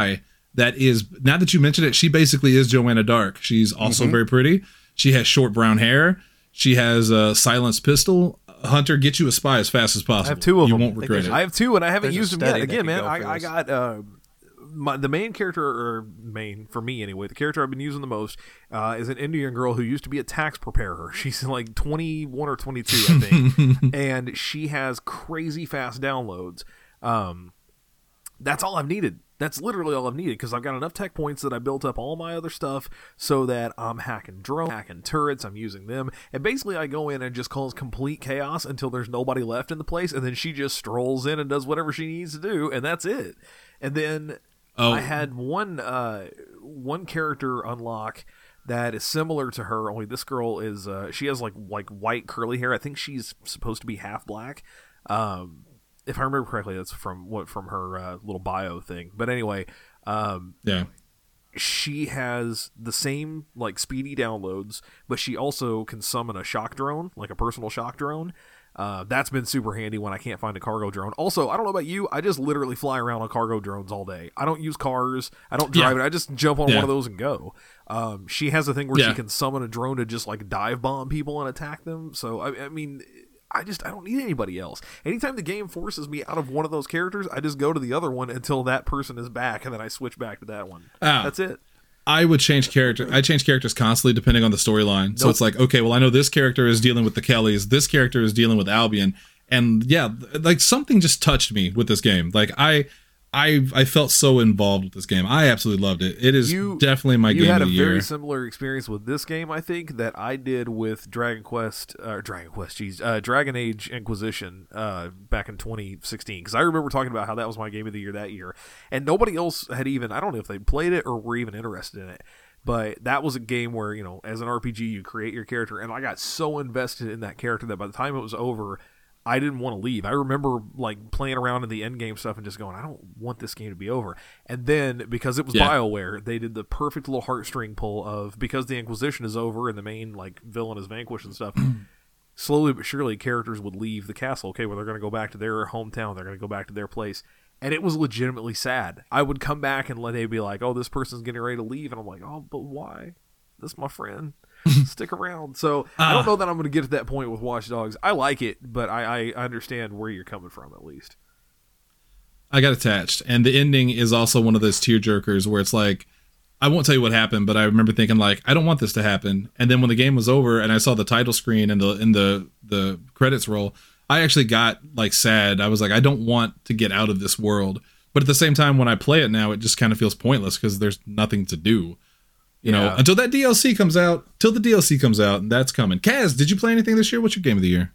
that is, now that you mention it, she basically is Joanna Dark. She's also Mm-hmm. very pretty. She has short brown hair. She has a silenced pistol. Hunter, get you a spy as fast as possible. I have two of you them. won't I think regret there's it. I have two, and I haven't There's a used them yet. study that Again, could man, go I, for I this. got uh, my, the main character, or main for me anyway. The character I've been using the most uh, is an Indian girl who used to be a tax preparer. She's like twenty-one or twenty-two, I think, and she has crazy fast downloads. Um, that's all I've needed. That's literally all I've needed because I've got enough tech points that I built up all my other stuff so that I'm hacking drones, hacking turrets, I'm using them. And basically I go in and just cause complete chaos until there's nobody left in the place, and then she just strolls in and does whatever she needs to do, and that's it. And then Oh. I had one uh, one character unlock that is similar to her, only this girl is uh, she has like like white curly hair. I think she's supposed to be half black. Um If I remember correctly, that's from what from her uh, little bio thing. But anyway, um, Yeah. she has the same like speedy downloads, but she also can summon a shock drone, like a personal shock drone. Uh, that's been super handy when I can't find a cargo drone. Also, I don't know about you, I just literally fly around on cargo drones all day. I don't use cars, I don't drive Yeah. it, I just jump on Yeah. one of those and go. Um, she has a thing where Yeah. she can summon a drone to just like dive bomb people and attack them. So I, I mean. I just I don't need anybody else. Anytime the game forces me out of one of those characters, I just go to the other one until that person is back, and then I switch back to that one. Ah. That's it. I would change character. I change characters constantly depending on the storyline. So Nope. it's like, okay, well, I know this character is dealing with the Kellys. This character is dealing with Albion. And yeah, like something just touched me with this game. Like I, I, I felt so involved with this game. I absolutely loved it. It is You definitely my you game had of a the very year. similar experience with this game, I think, that I did with Dragon Quest, uh, Dragon Quest, geez, uh, Dragon Age Inquisition uh, back in twenty sixteen. Because I remember talking about how that was my game of the year that year, and nobody else had even, I don't know if they played it or were even interested in it. But that was a game where, you know, as an R P G, you create your character, and I got so invested in that character that by the time it was over, I didn't want to leave. I remember like playing around in the end game stuff and just going, I don't want this game to be over. And then because it was Yeah. BioWare, they did the perfect little heartstring pull of, because the Inquisition is over and the main like villain is vanquished and stuff, slowly but surely characters would leave the castle. Okay, well, they're going to go back to their hometown. They're going to go back to their place. And it was legitimately sad. I would come back and let they be like, oh, this person's getting ready to leave. And I'm like, oh, but why? This is my friend. Stick around. So I don't know that I'm going to get to that point with Watch Dogs. I like it, but I, I understand where you're coming from at least. I got attached. And the ending is also one of those tear jerkers where it's like, I won't tell you what happened, but I remember thinking like, I don't want this to happen. And then when the game was over and I saw the title screen and the in the the credits roll, I actually got like sad. I was like, I don't want to get out of this world. But at the same time, when I play it now, it just kind of feels pointless because there's nothing to do. You know, Yeah. until that D L C comes out, till the D L C comes out, and that's coming. Kaz, did you play anything this year? What's your game of the year?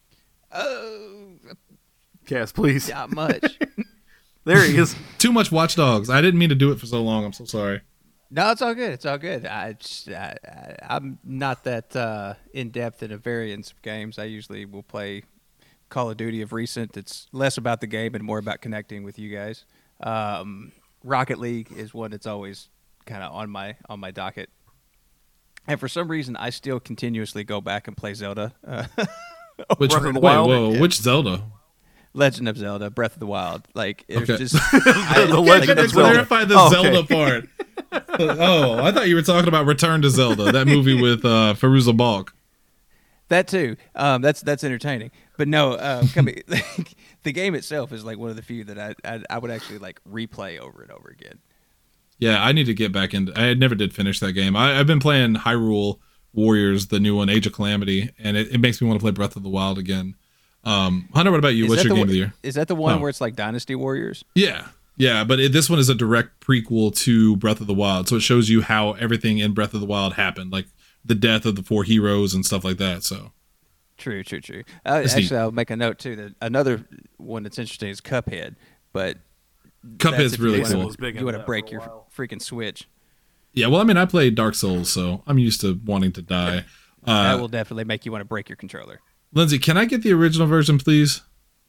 Oh, Cass, please. not much. There he is. Too much Watch Dogs. I didn't mean to do it for so long. I'm so sorry. No, it's all good. It's all good. I, just, I, I I'm not that uh, in depth in a variance of games. I usually will play Call of Duty of recent. It's less about the game and more about connecting with you guys. Um, Rocket League is one that's always kind of on my on my docket. And for some reason, I still continuously go back and play Zelda. Uh, Which Breath of the wait, Wild? whoa, Yeah. which Zelda? Legend of Zelda, Breath of the Wild. Like, it's Okay. just I, The like, Legend the of Zelda. Clarify the Oh, okay. Zelda part. Oh, I thought you were talking about Return to Zelda, that movie with uh, Fairuza Balk. That too. Um, that's that's entertaining. But no, um, coming, like, the game itself is like one of the few that I, I I would actually like replay over and over again. Yeah, I need to get back into. I never did finish that game. I, I've been playing Hyrule Warriors, the new one, Age of Calamity, and it, it makes me want to play Breath of the Wild again. Um, Hunter, what about you? Is What's that your the game one- of the year? Is that the one Oh. where it's like Dynasty Warriors? Yeah, yeah, but it, this one is a direct prequel to Breath of the Wild, so it shows you how everything in Breath of the Wild happened, like the death of the four heroes and stuff like that. So True, true, true. Uh, That's actually, neat. I'll make a note too that another one that's interesting is Cuphead, but that's Cuphead's if you really wanna- cool. was big You into want to that break for a your while. freaking Switch. Yeah, well, I mean, I played Dark Souls, so I'm used to wanting to die. Uh, that will definitely make you want to break your controller. Lindsay, can I get the original version, please,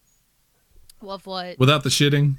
Love what? without the shitting?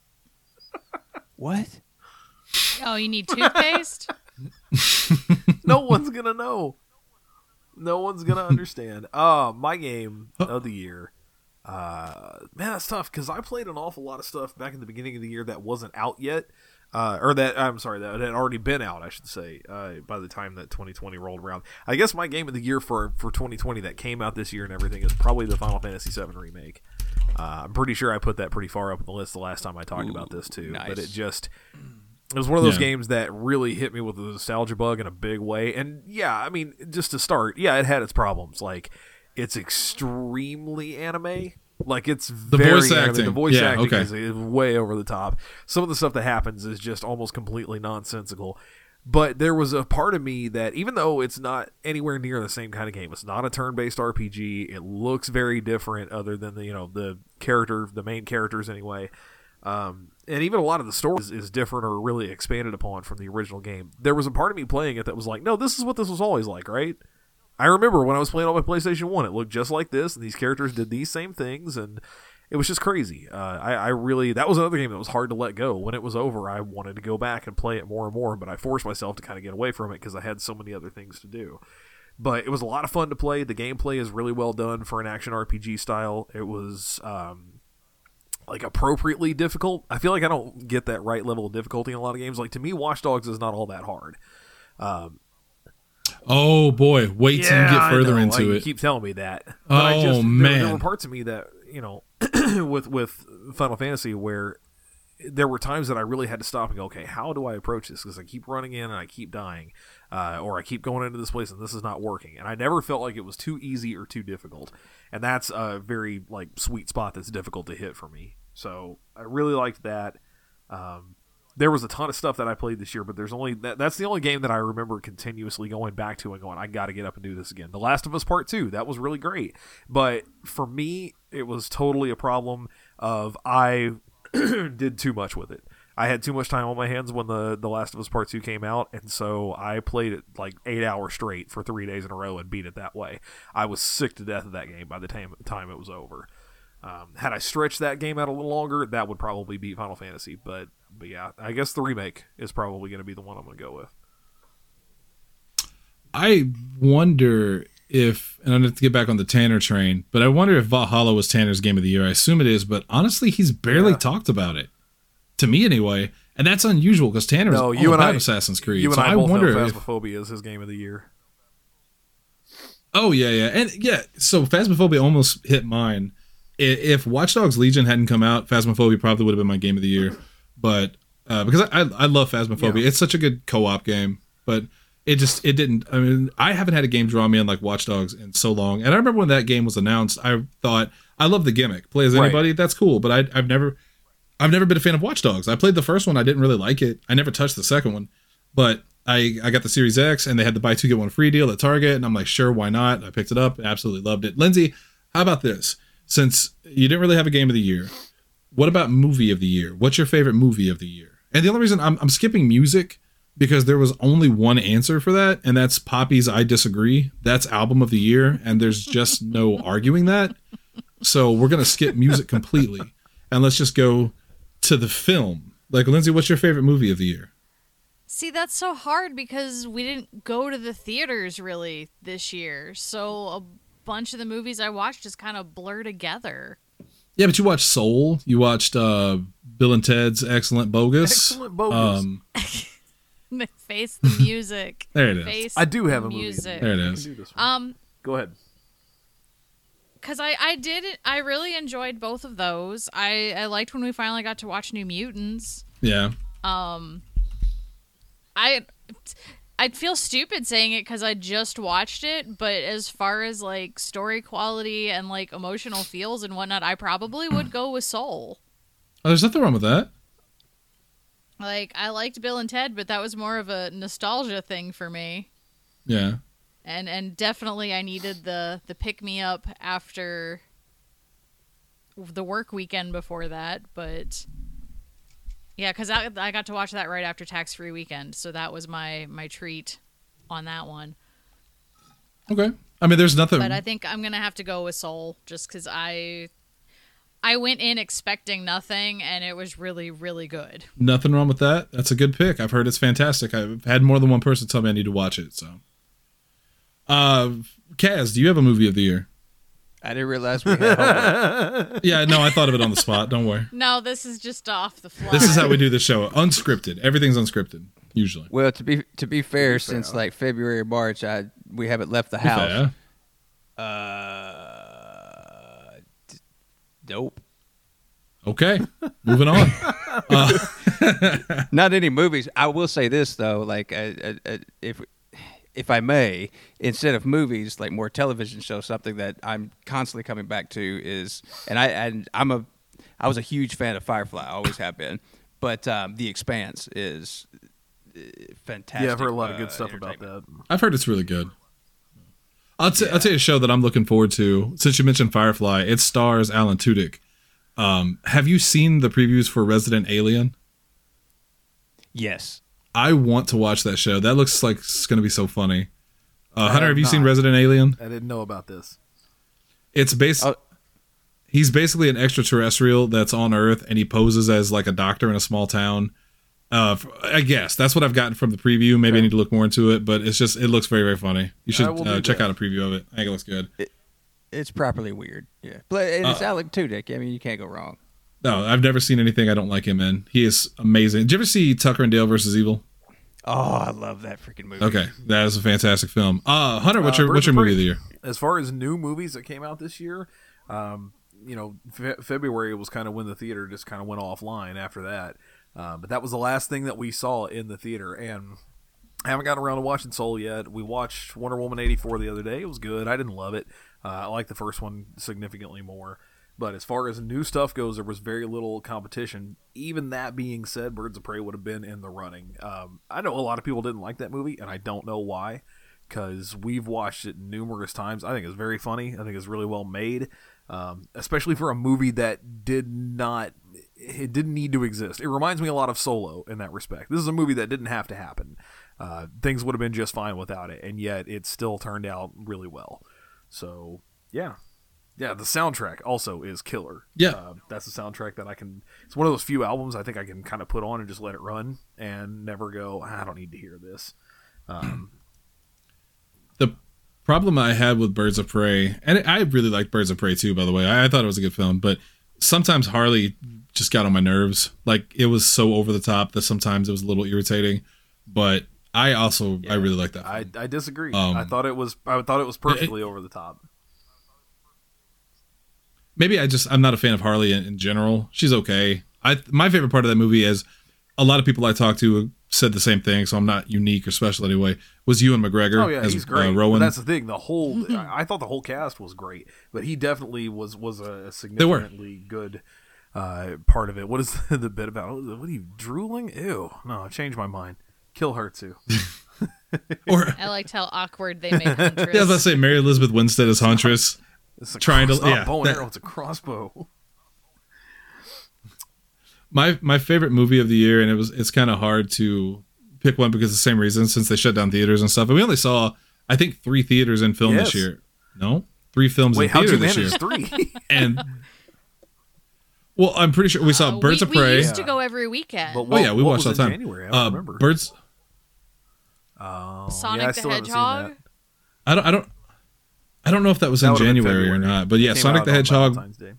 What? Oh, you need toothpaste? No one's gonna know. No one's gonna understand. Uh, my game of the year. Uh, man, that's tough because I played an awful lot of stuff back in the beginning of the year that wasn't out yet. Uh, or that, I'm sorry, that had already been out, I should say, uh, by the time that twenty twenty rolled around. I guess my game of the year for, for twenty twenty that came out this year and everything is probably the Final Fantasy seven Remake. Uh, I'm pretty sure I put that pretty far up on the list the last time I talked Ooh, about this, too. Nice. But it just, it was one of those yeah. games that really hit me with a nostalgia bug in a big way. And yeah, I mean, just to start, yeah, it had its problems. Like, it's extremely anime. Like, it's the very voice anime. acting. The voice yeah, acting okay. is, is way over the top. Some of the stuff that happens is just almost completely nonsensical. But there was a part of me that, even though it's not anywhere near the same kind of game, it's not a turn-based R P G. It looks very different, other than the you know the character, the main characters anyway. Um, and even a lot of the story is, is different or really expanded upon from the original game. There was a part of me playing it that was like, no, this is what this was always like, right? I remember when I was playing on my PlayStation one, it looked just like this, and these characters did these same things, and it was just crazy. Uh, I, I really, that was another game that was hard to let go. When it was over, I wanted to go back and play it more and more, but I forced myself to kind of get away from it because I had so many other things to do. But it was a lot of fun to play. The gameplay is really well done for an action R P G style. It was, um, like, appropriately difficult. I feel like I don't get that right level of difficulty in a lot of games. Like, to me, Watch Dogs is not all that hard. Um, Oh boy, wait till yeah, you get further I know. into like, it. You keep telling me that. But oh I just, man, there, there were parts of me that, you know, with with Final Fantasy where there were times that I really had to stop and go, okay, how do I approach this? Because I keep running in and I keep dying, uh, or I keep going into this place and this is not working. And I never felt like it was too easy or too difficult. And that's a very like sweet spot that's difficult to hit for me. So I really liked that. Um, There was a ton of stuff that I played this year, but there's only that, that's the only game that I remember continuously going back to and going, I got to get up and do this again. The Last of Us Part two, that was really great. But for me, it was totally a problem of I did too much with it. I had too much time on my hands when the, the Last of Us Part two came out, and so I played it like eight hours straight for three days in a row and beat it that way. I was sick to death of that game by the time, time it was over. Um, had I stretched that game out a little longer, that would probably beat Final Fantasy, but But yeah, I guess the remake is probably going to be the one I'm going to go with. I wonder if, and I'm going to get back on the Tanner train, but I wonder if Valhalla was Tanner's game of the year. I assume it is, but honestly, he's barely yeah. talked about it. To me, anyway. And that's unusual because Tanner is no, all you about and I, Assassin's Creed. You and so I, I both wonder know if Phasmophobia is his game of the year. Oh, yeah, yeah. And yeah, so Phasmophobia almost hit mine. If Watch Dogs Legion hadn't come out, Phasmophobia probably would have been my game of the year. But uh, because I, I love Phasmophobia, yeah. It's such a good co-op game. But it just it didn't. I mean, I haven't had a game draw me in like Watch Dogs in so long. And I remember when that game was announced, I thought I love the gimmick. Play as anybody, right. That's cool. But I, I've never, I've never been a fan of Watch Dogs. I played the first one, I didn't really like it. I never touched the second one. But I I got the Series X, and they had the buy two get one free deal at Target, and I'm like, sure, why not? I picked it up, absolutely loved it. Lindsay, how about this? Since you didn't really have a game of the year, what about movie of the year? What's your favorite movie of the year? And the only reason I'm, I'm skipping music because there was only one answer for that, and that's Poppy's I Disagree. That's album of the year, and there's just no arguing that. So we're going to skip music completely, and let's just go to the film. Like, Lindsay, what's your favorite movie of the year? See, that's so hard because we didn't go to the theaters really this year. So a bunch of the movies I watched just kind of blur together. Yeah, but you watched Soul. You watched uh, Bill and Ted's Excellent Bogus. Excellent Bogus. Um, Face the music. There it is. Face I do have the a movie. music. There it is. Um, Go ahead. Because I, I did, I really enjoyed both of those. I, I liked when we finally got to watch New Mutants. Yeah. Um, I... I'd feel stupid saying it because I just watched it, but as far as like story quality and like emotional feels and whatnot, I probably would go with Soul. Oh, there's nothing wrong with that. Like, I liked Bill and Ted, but that was more of a nostalgia thing for me. Yeah. And and definitely I needed the, the pick-me-up after the work weekend before that, but... Yeah, because I, I got to watch that right after tax-free weekend, so that was my, my treat on that one. Okay. I mean, there's nothing... But I think I'm going to have to go with Soul, just because I I went in expecting nothing, and it was really, really good. Nothing wrong with that. That's a good pick. I've heard it's fantastic. I've had more than one person tell me I need to watch it, so... Uh, Kaz, do you have a movie of the year? I didn't realize we had homework. Yeah, no, I thought of it on the spot. Don't worry. No, this is just off the fly. This is how we do the show. Unscripted. Everything's unscripted, usually. Well, to be to be fair, since like February or March, I we haven't left the house. Yeah. Uh, d- dope. Okay, moving on. Uh, Not any movies. I will say this though, like uh, uh, uh, if if I may, instead of movies, like more television shows, something that I'm constantly coming back to is, and I and I'm a, I was a huge fan of Firefly, I always have been, but um, The Expanse is uh, fantastic. Yeah, I've heard a lot of uh, good stuff about entertainment. that. I've heard it's really good. I'll, t- I'll tell you a show that I'm looking forward to. Since you mentioned Firefly, it stars Alan Tudyk. Um, have you seen the previews for Resident Alien? Yes. I want to watch that show. That looks like it's going to be so funny. Uh, I Hunter, have have you seen not. Resident Alien? I didn't know about this. It's based. Oh. He's basically an extraterrestrial that's on Earth, and he poses as like a doctor in a small town. Uh, f- I guess that's what I've gotten from the preview. Maybe I need to look more into it, but it's just it looks very very funny. You should I will uh, do check that. out a preview of it. I think it looks good. It's properly weird. Yeah. But and it's Uh, Alec Tudyk. I mean, you can't go wrong. No, I've never seen anything I don't like him in. He is amazing. Did you ever see Tucker and Dale versus Evil? Oh, I love that freaking movie. Okay, that is a fantastic film. Uh, Hunter, what's Uh, your what's Birds your of movie Prey. of the year? As far as new movies that came out this year, um, you know, fe- February was kind of when the theater just kind of went offline after that. Uh, but that was the last thing that we saw in the theater, and I haven't gotten around to watching Soul yet. We watched Wonder Woman eighty-four the other day. It was good. I didn't love it. Uh, I like the first one significantly more. But as far as new stuff goes, there was very little competition. Even that being said, Birds of Prey would have been in the running. Um, I know a lot of people didn't like that movie, and I don't know why, because we've watched it numerous times. I think it's very funny. I think it's really well made, um, especially for a movie that did not, it didn't need to exist. It reminds me a lot of Solo in that respect. This is a movie that didn't have to happen. Uh, things would have been just fine without it, and yet it still turned out really well. So, yeah. Yeah, the soundtrack also is killer. Yeah. Uh, that's the soundtrack that I can... It's one of those few albums I think I can kind of put on and just let it run and never go, I don't need to hear this. Um, The problem I had with Birds of Prey, and I really liked Birds of Prey too, by the way. I, I thought it was a good film, but sometimes Harley just got on my nerves. Like, it was so over the top that sometimes it was a little irritating. But I also, I really like that film. I, I disagree. Um, I thought it was I thought it was perfectly over the top. Maybe I just I'm not a fan of Harley in, in general. She's okay. I my favorite part of that movie is a lot of people I talked to said the same thing, so I'm not unique or special anyway. Was Ewan McGregor Oh yeah, as he's great. Uh, But Rowan? that's the thing. The whole I I thought the whole cast was great, but he definitely was was a significantly good uh, part of it. What is the, the bit about? What are you drooling? Ew! No, I changed my mind. Kill her too. or I liked how awkward they made Huntress. yeah, I was about to say Mary Elizabeth Winstead as Huntress. It's a Trying to- cross- not yeah, a bow and that- arrow. It's a crossbow. My my favorite movie of the year, and it was it's kind of hard to pick one because of the same reason, since they shut down theaters and stuff. And we only saw I think three theaters in film Yes. this year. No, three films Wait, in how'd theater you this manage year. three? And well, I'm pretty sure we saw Uh, Birds we, of Prey. We used to go every weekend. But Oh yeah, we what watched all was the in time. January? I don't Uh, remember. Birds. Oh, Sonic yeah, I the still haven't seen Hedgehog? that. I don't I don't I don't know if that was That in would've been January or February. not, but yeah, Came Sonic out the on Hedgehog, Valentine's Day.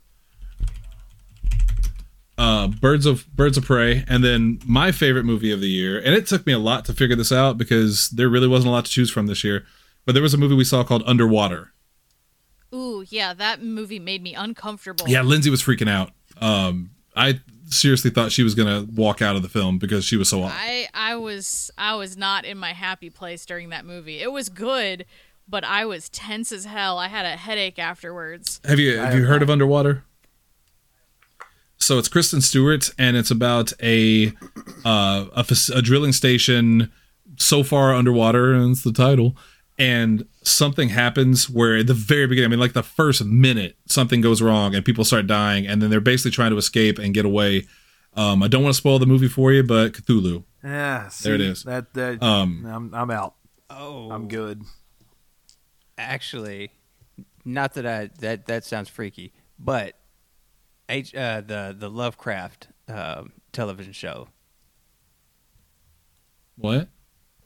uh, Birds of Birds of Prey, and then my favorite movie of the year. And it took me a lot to figure this out because there really wasn't a lot to choose from this year. But there was a movie we saw called Underwater. Ooh, yeah, that movie made me uncomfortable. Yeah, Lindsay was freaking out. Um, I seriously thought she was gonna walk out of the film because she was so off. I I was I was not in my happy place during that movie. It was good, but I was tense as hell. I had a headache afterwards. Have you have you heard of Underwater? So it's Kristen Stewart, and it's about a uh, a, fac- a drilling station so far underwater, and it's the title. And something happens where at the very beginning, I mean, like the first minute, something goes wrong and people start dying, and then they're basically trying to escape and get away. Um, I don't want to spoil the movie for you, but Cthulhu. Yeah, see, There it is. That that Um, I'm I'm out. Oh, I'm good. Actually, not that I that that sounds freaky, but H uh, the the Lovecraft um, television show. What?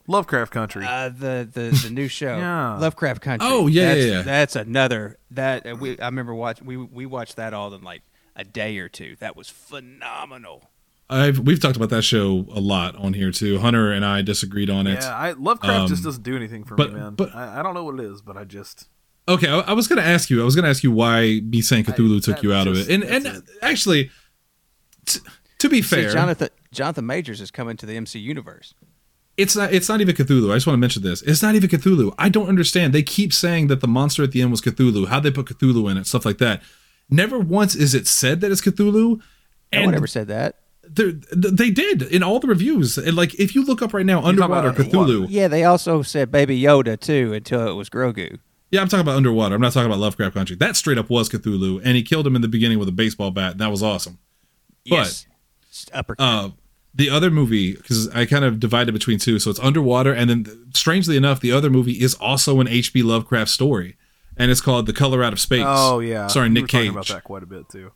Lovecraft Country. Uh, the, the the new show, Yeah. Lovecraft Country. Oh, yeah, that's, yeah, yeah. That's another that uh, we. I remember watching. We we watched that all in like a day or two. That was phenomenal. I've we've talked about that show a lot on here too. Hunter and I disagreed on it. Yeah, I, Lovecraft just Um, doesn't do anything for but- me, man. but- I, I don't know what it is, but I just Okay, I, I was going to ask you. I was going to ask you why me saying Cthulhu I- took you that's out of just- it. And that's and it. actually, t- to be fair, See, Jonathan Jonathan Majors is coming to the M C universe. it's not it's not even Cthulhu. I just want to mention this. It's not even Cthulhu. I don't understand. They keep saying that the monster at the end was Cthulhu. How'd they put Cthulhu in it? Stuff like that. Never once is it said that it's Cthulhu. No And one ever said that. they're- they did in all the reviews. And like, if you look up right now, talking Underwater about Underwater? Cthulhu. Yeah, they also said Baby Yoda too until it was Grogu. Yeah, I'm talking about Underwater. I'm not talking about Lovecraft Country. That straight up was Cthulhu, and he killed him in the beginning with a baseball bat. And that was awesome. Yes, upper. Uh, the other movie, because I kind of divided between two, so it's Underwater, and then strangely enough, the other movie is also an H P Lovecraft story, and it's called The Color Out of Space. oh yeah, sorry, we Nick were talking Cage. about that quite a bit too.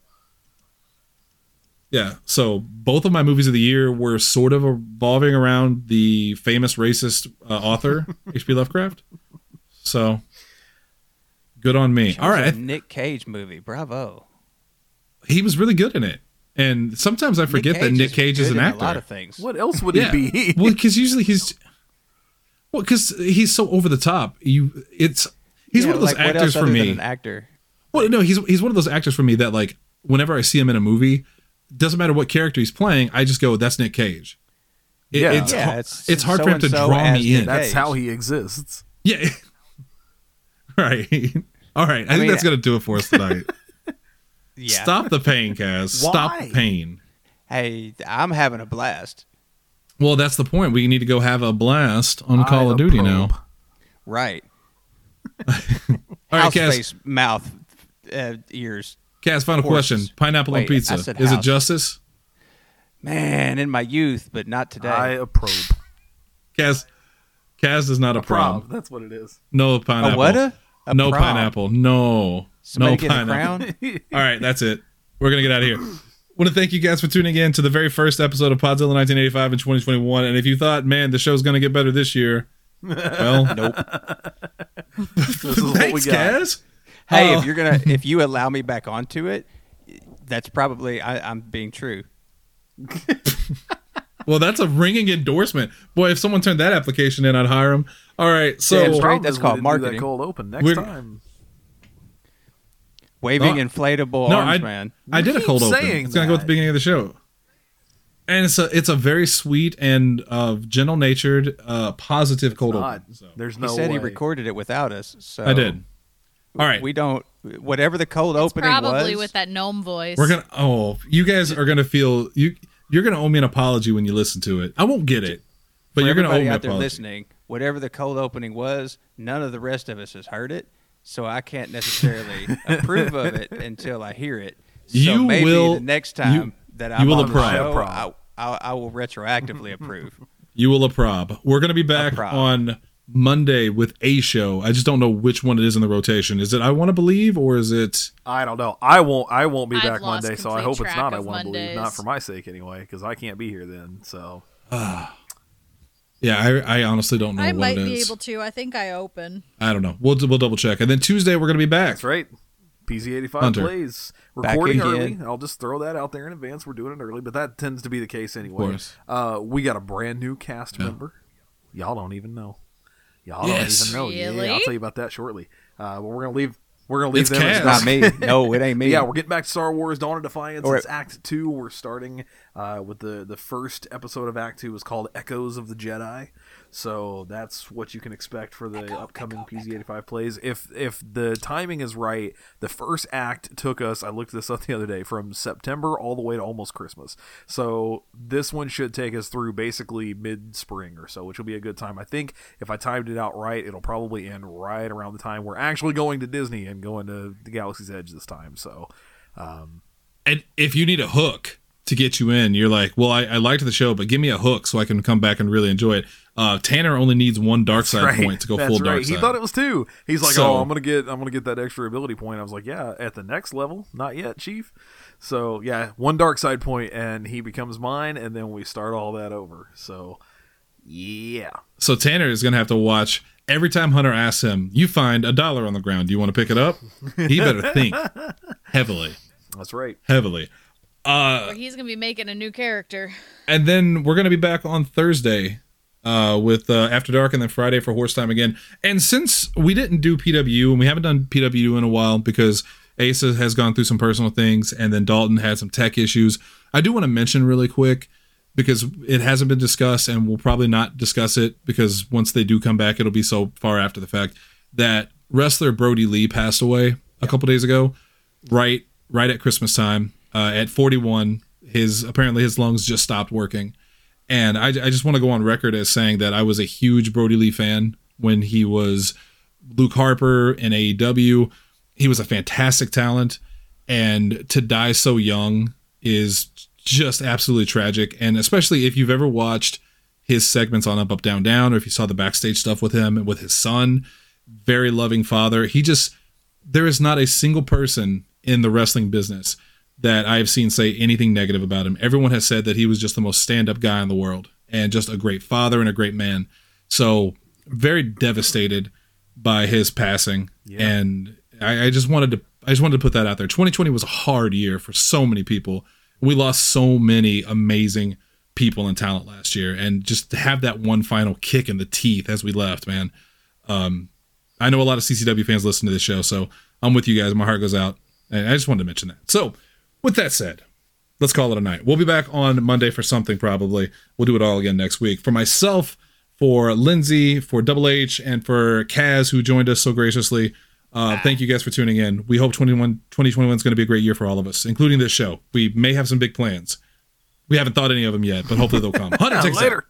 Yeah, so both of my movies of the year were sort of revolving around the famous racist uh, author H P Lovecraft. So good on me. All right, I th- Nick Cage movie. Bravo. he was really good in it, and sometimes I forget that Nick Cage is good an in actor. A lot of things. What else would Yeah, he be? well, because usually he's well, because he's so over the top. You, it's he's Yeah, one of those like, what actors else for other me. than an actor. Well, no, he's he's one of those actors for me that like whenever I see him in a movie, doesn't matter what character he's playing, I just go, "That's Nick Cage." It- Yeah. it's Yeah, har- it's it's hard for him to so-and-so draw as me Nick in. That's Cage. how he exists. Yeah, right. All right, I, think mean, that's gonna do it for us tonight. Yeah. Stop the pain, Kaz. Stop Why? the pain. Hey, I'm having a blast. Well, that's the point. We need to go have a blast on I Call of Duty approve. now. Right. All right, House Kaz. face, mouth, uh, ears. Kaz, final Horses. question: pineapple on Wait, pizza. I Is said it house. justice? Man, in my youth, but not today. I approve. Kaz, Kaz is not a, prom. Prom. That's what it is. No pineapple. a what? A, a no prom? pineapple. No. Somebody no get a pineapple. crown? All right, that's it. We're gonna get out of here. Want to thank you guys for tuning in to the very first episode of Podzilla nineteen eighty-five in twenty twenty-one. And if you thought, man, the show's gonna get better this year, well, Nope. This is what we thanks, got. Kaz. Hey, Uh, if you're gonna, if you allow me back onto it, that's probably I, I'm being true. Well, that's a ringing endorsement. Boy, if someone turned that application in, I'd hire him. All right, so Damn straight. Problem that's is we called didn't do marketing. That cold open next We're- time. Waving No, inflatable no, arms, I, man. I did a keep cold open. saying It's gonna go at the that. beginning of the show, and it's a it's a very sweet and uh, gentle natured, uh, positive cold Not. open. So. There's He no said way. he recorded it without us. So I did. All right, We don't. Whatever the cold It's opening probably was. with that gnome voice. we're gonna. Oh, you guys are gonna feel you. You're gonna owe me an apology when you listen to it. I won't get it, but for you're gonna owe everybody me an out there apology. listening, whatever the cold opening was, none of the rest of us has heard it, so I can't necessarily approve of it until I hear it. So You maybe will- the next time you- that you I'm will on the approve. show, I, I, I will retroactively approve. You will approb. We're gonna be back Approb. on Monday with a show. I just don't know which one it is in the rotation. Is it I Want to Believe or is it? I don't know. I won't. I won't be I've back lost Monday, so I complete hope it's track not. I of want to believe, not Mondays. for my sake anyway, because I can't be here then. So Yeah, I, I honestly don't know I what might it be is. able to. I think I open. I don't know. We'll we'll double check, and then Tuesday we're gonna be back. that's right. P Z eighty-five Hunter. plays Back recording again. early. I'll just throw that out there in advance. We're doing it early, but that tends to be the case anyway. course. Uh, we got a brand new cast Yeah. member. Y'all don't even know. Y'all Yes. don't even know. Yeah, Really? I'll tell you about that shortly. Uh, but we're gonna leave. We're gonna leave It's them. as Kaz. Not me. No, it ain't me. Yeah, we're getting back to Star Wars: Dawn of Defiance. Or- It's Act Two. We're starting uh, with the the first episode of Act Two is called Echoes of the Jedi. So that's what you can expect for the upcoming P Z eighty-five plays. If if the timing is right, the first act took us. I looked this up the other day from September all the way to almost Christmas. So this one should take us through basically mid spring or so, which will be a good time. I think if I timed it out right, it'll probably end right around the time we're actually going to Disney and going to the Galaxy's Edge this time. So. Um, And if you need a hook to get you in, you're like, well, I, I liked the show, but give me a hook so I can come back and really enjoy it. Uh, Tanner only needs one dark side right. point to go That's full right. dark He side. thought it was two. He's like, So- "Oh, I'm gonna get, I'm gonna get that extra ability point." I was like, "Yeah, at the next level, not yet, Chief." So yeah, one dark side point, and he becomes mine, and then we start all that over. So Yeah. So Tanner is going to have to watch every time Hunter asks him, you find a dollar on the ground. Do you want to pick it up? He better think heavily. That's right. Heavily. Uh, Or he's gonna be making a new character. and then we're going to be back on Thursday uh, with uh, After Dark, and then Friday for Horse Time again. And since we didn't do P W, and we haven't done P W in a while because Asa has gone through some personal things, and then Dalton had some tech issues, I do want to mention really quick, because it hasn't been discussed, and we'll probably not discuss it, because once they do come back, it'll be so far after the fact, that wrestler Brody Lee passed away a couple days ago, right right at Christmas time. Uh, at forty-one, his apparently his lungs just stopped working. And I, I just want to go on record as saying that I was a huge Brody Lee fan when he was Luke Harper in A E W. He was a fantastic talent, and to die so young is just absolutely tragic. And especially if you've ever watched his segments on Up, Up, Down, Down, or if you saw the backstage stuff with him and with his son, very loving father. He just, there is not a single person in the wrestling business that I've seen say anything negative about him. Everyone has said that he was just the most stand-up guy in the world, and just a great father and a great man. So very devastated by his passing. Yeah. And I, I just wanted to, I just wanted to put that out there. twenty twenty was a hard year for so many people. We lost so many amazing people and talent last year, and just to have that one final kick in the teeth as we left, man. Um, I know a lot of C C W fans listen to this show, so I'm with you guys. My heart goes out, and I just wanted to mention that. So, with that said, let's call it a night. We'll be back on Monday for something, probably. We'll do it all again next week. For myself, for Lindsay, for Double H, and for Kaz, who joined us so graciously, uh, thank you guys for tuning in. We hope twenty twenty-one is going to be a great year for all of us, including this show. We may have some big plans. We haven't thought any of them yet, but hopefully they'll come. Hunter, take us out. Later.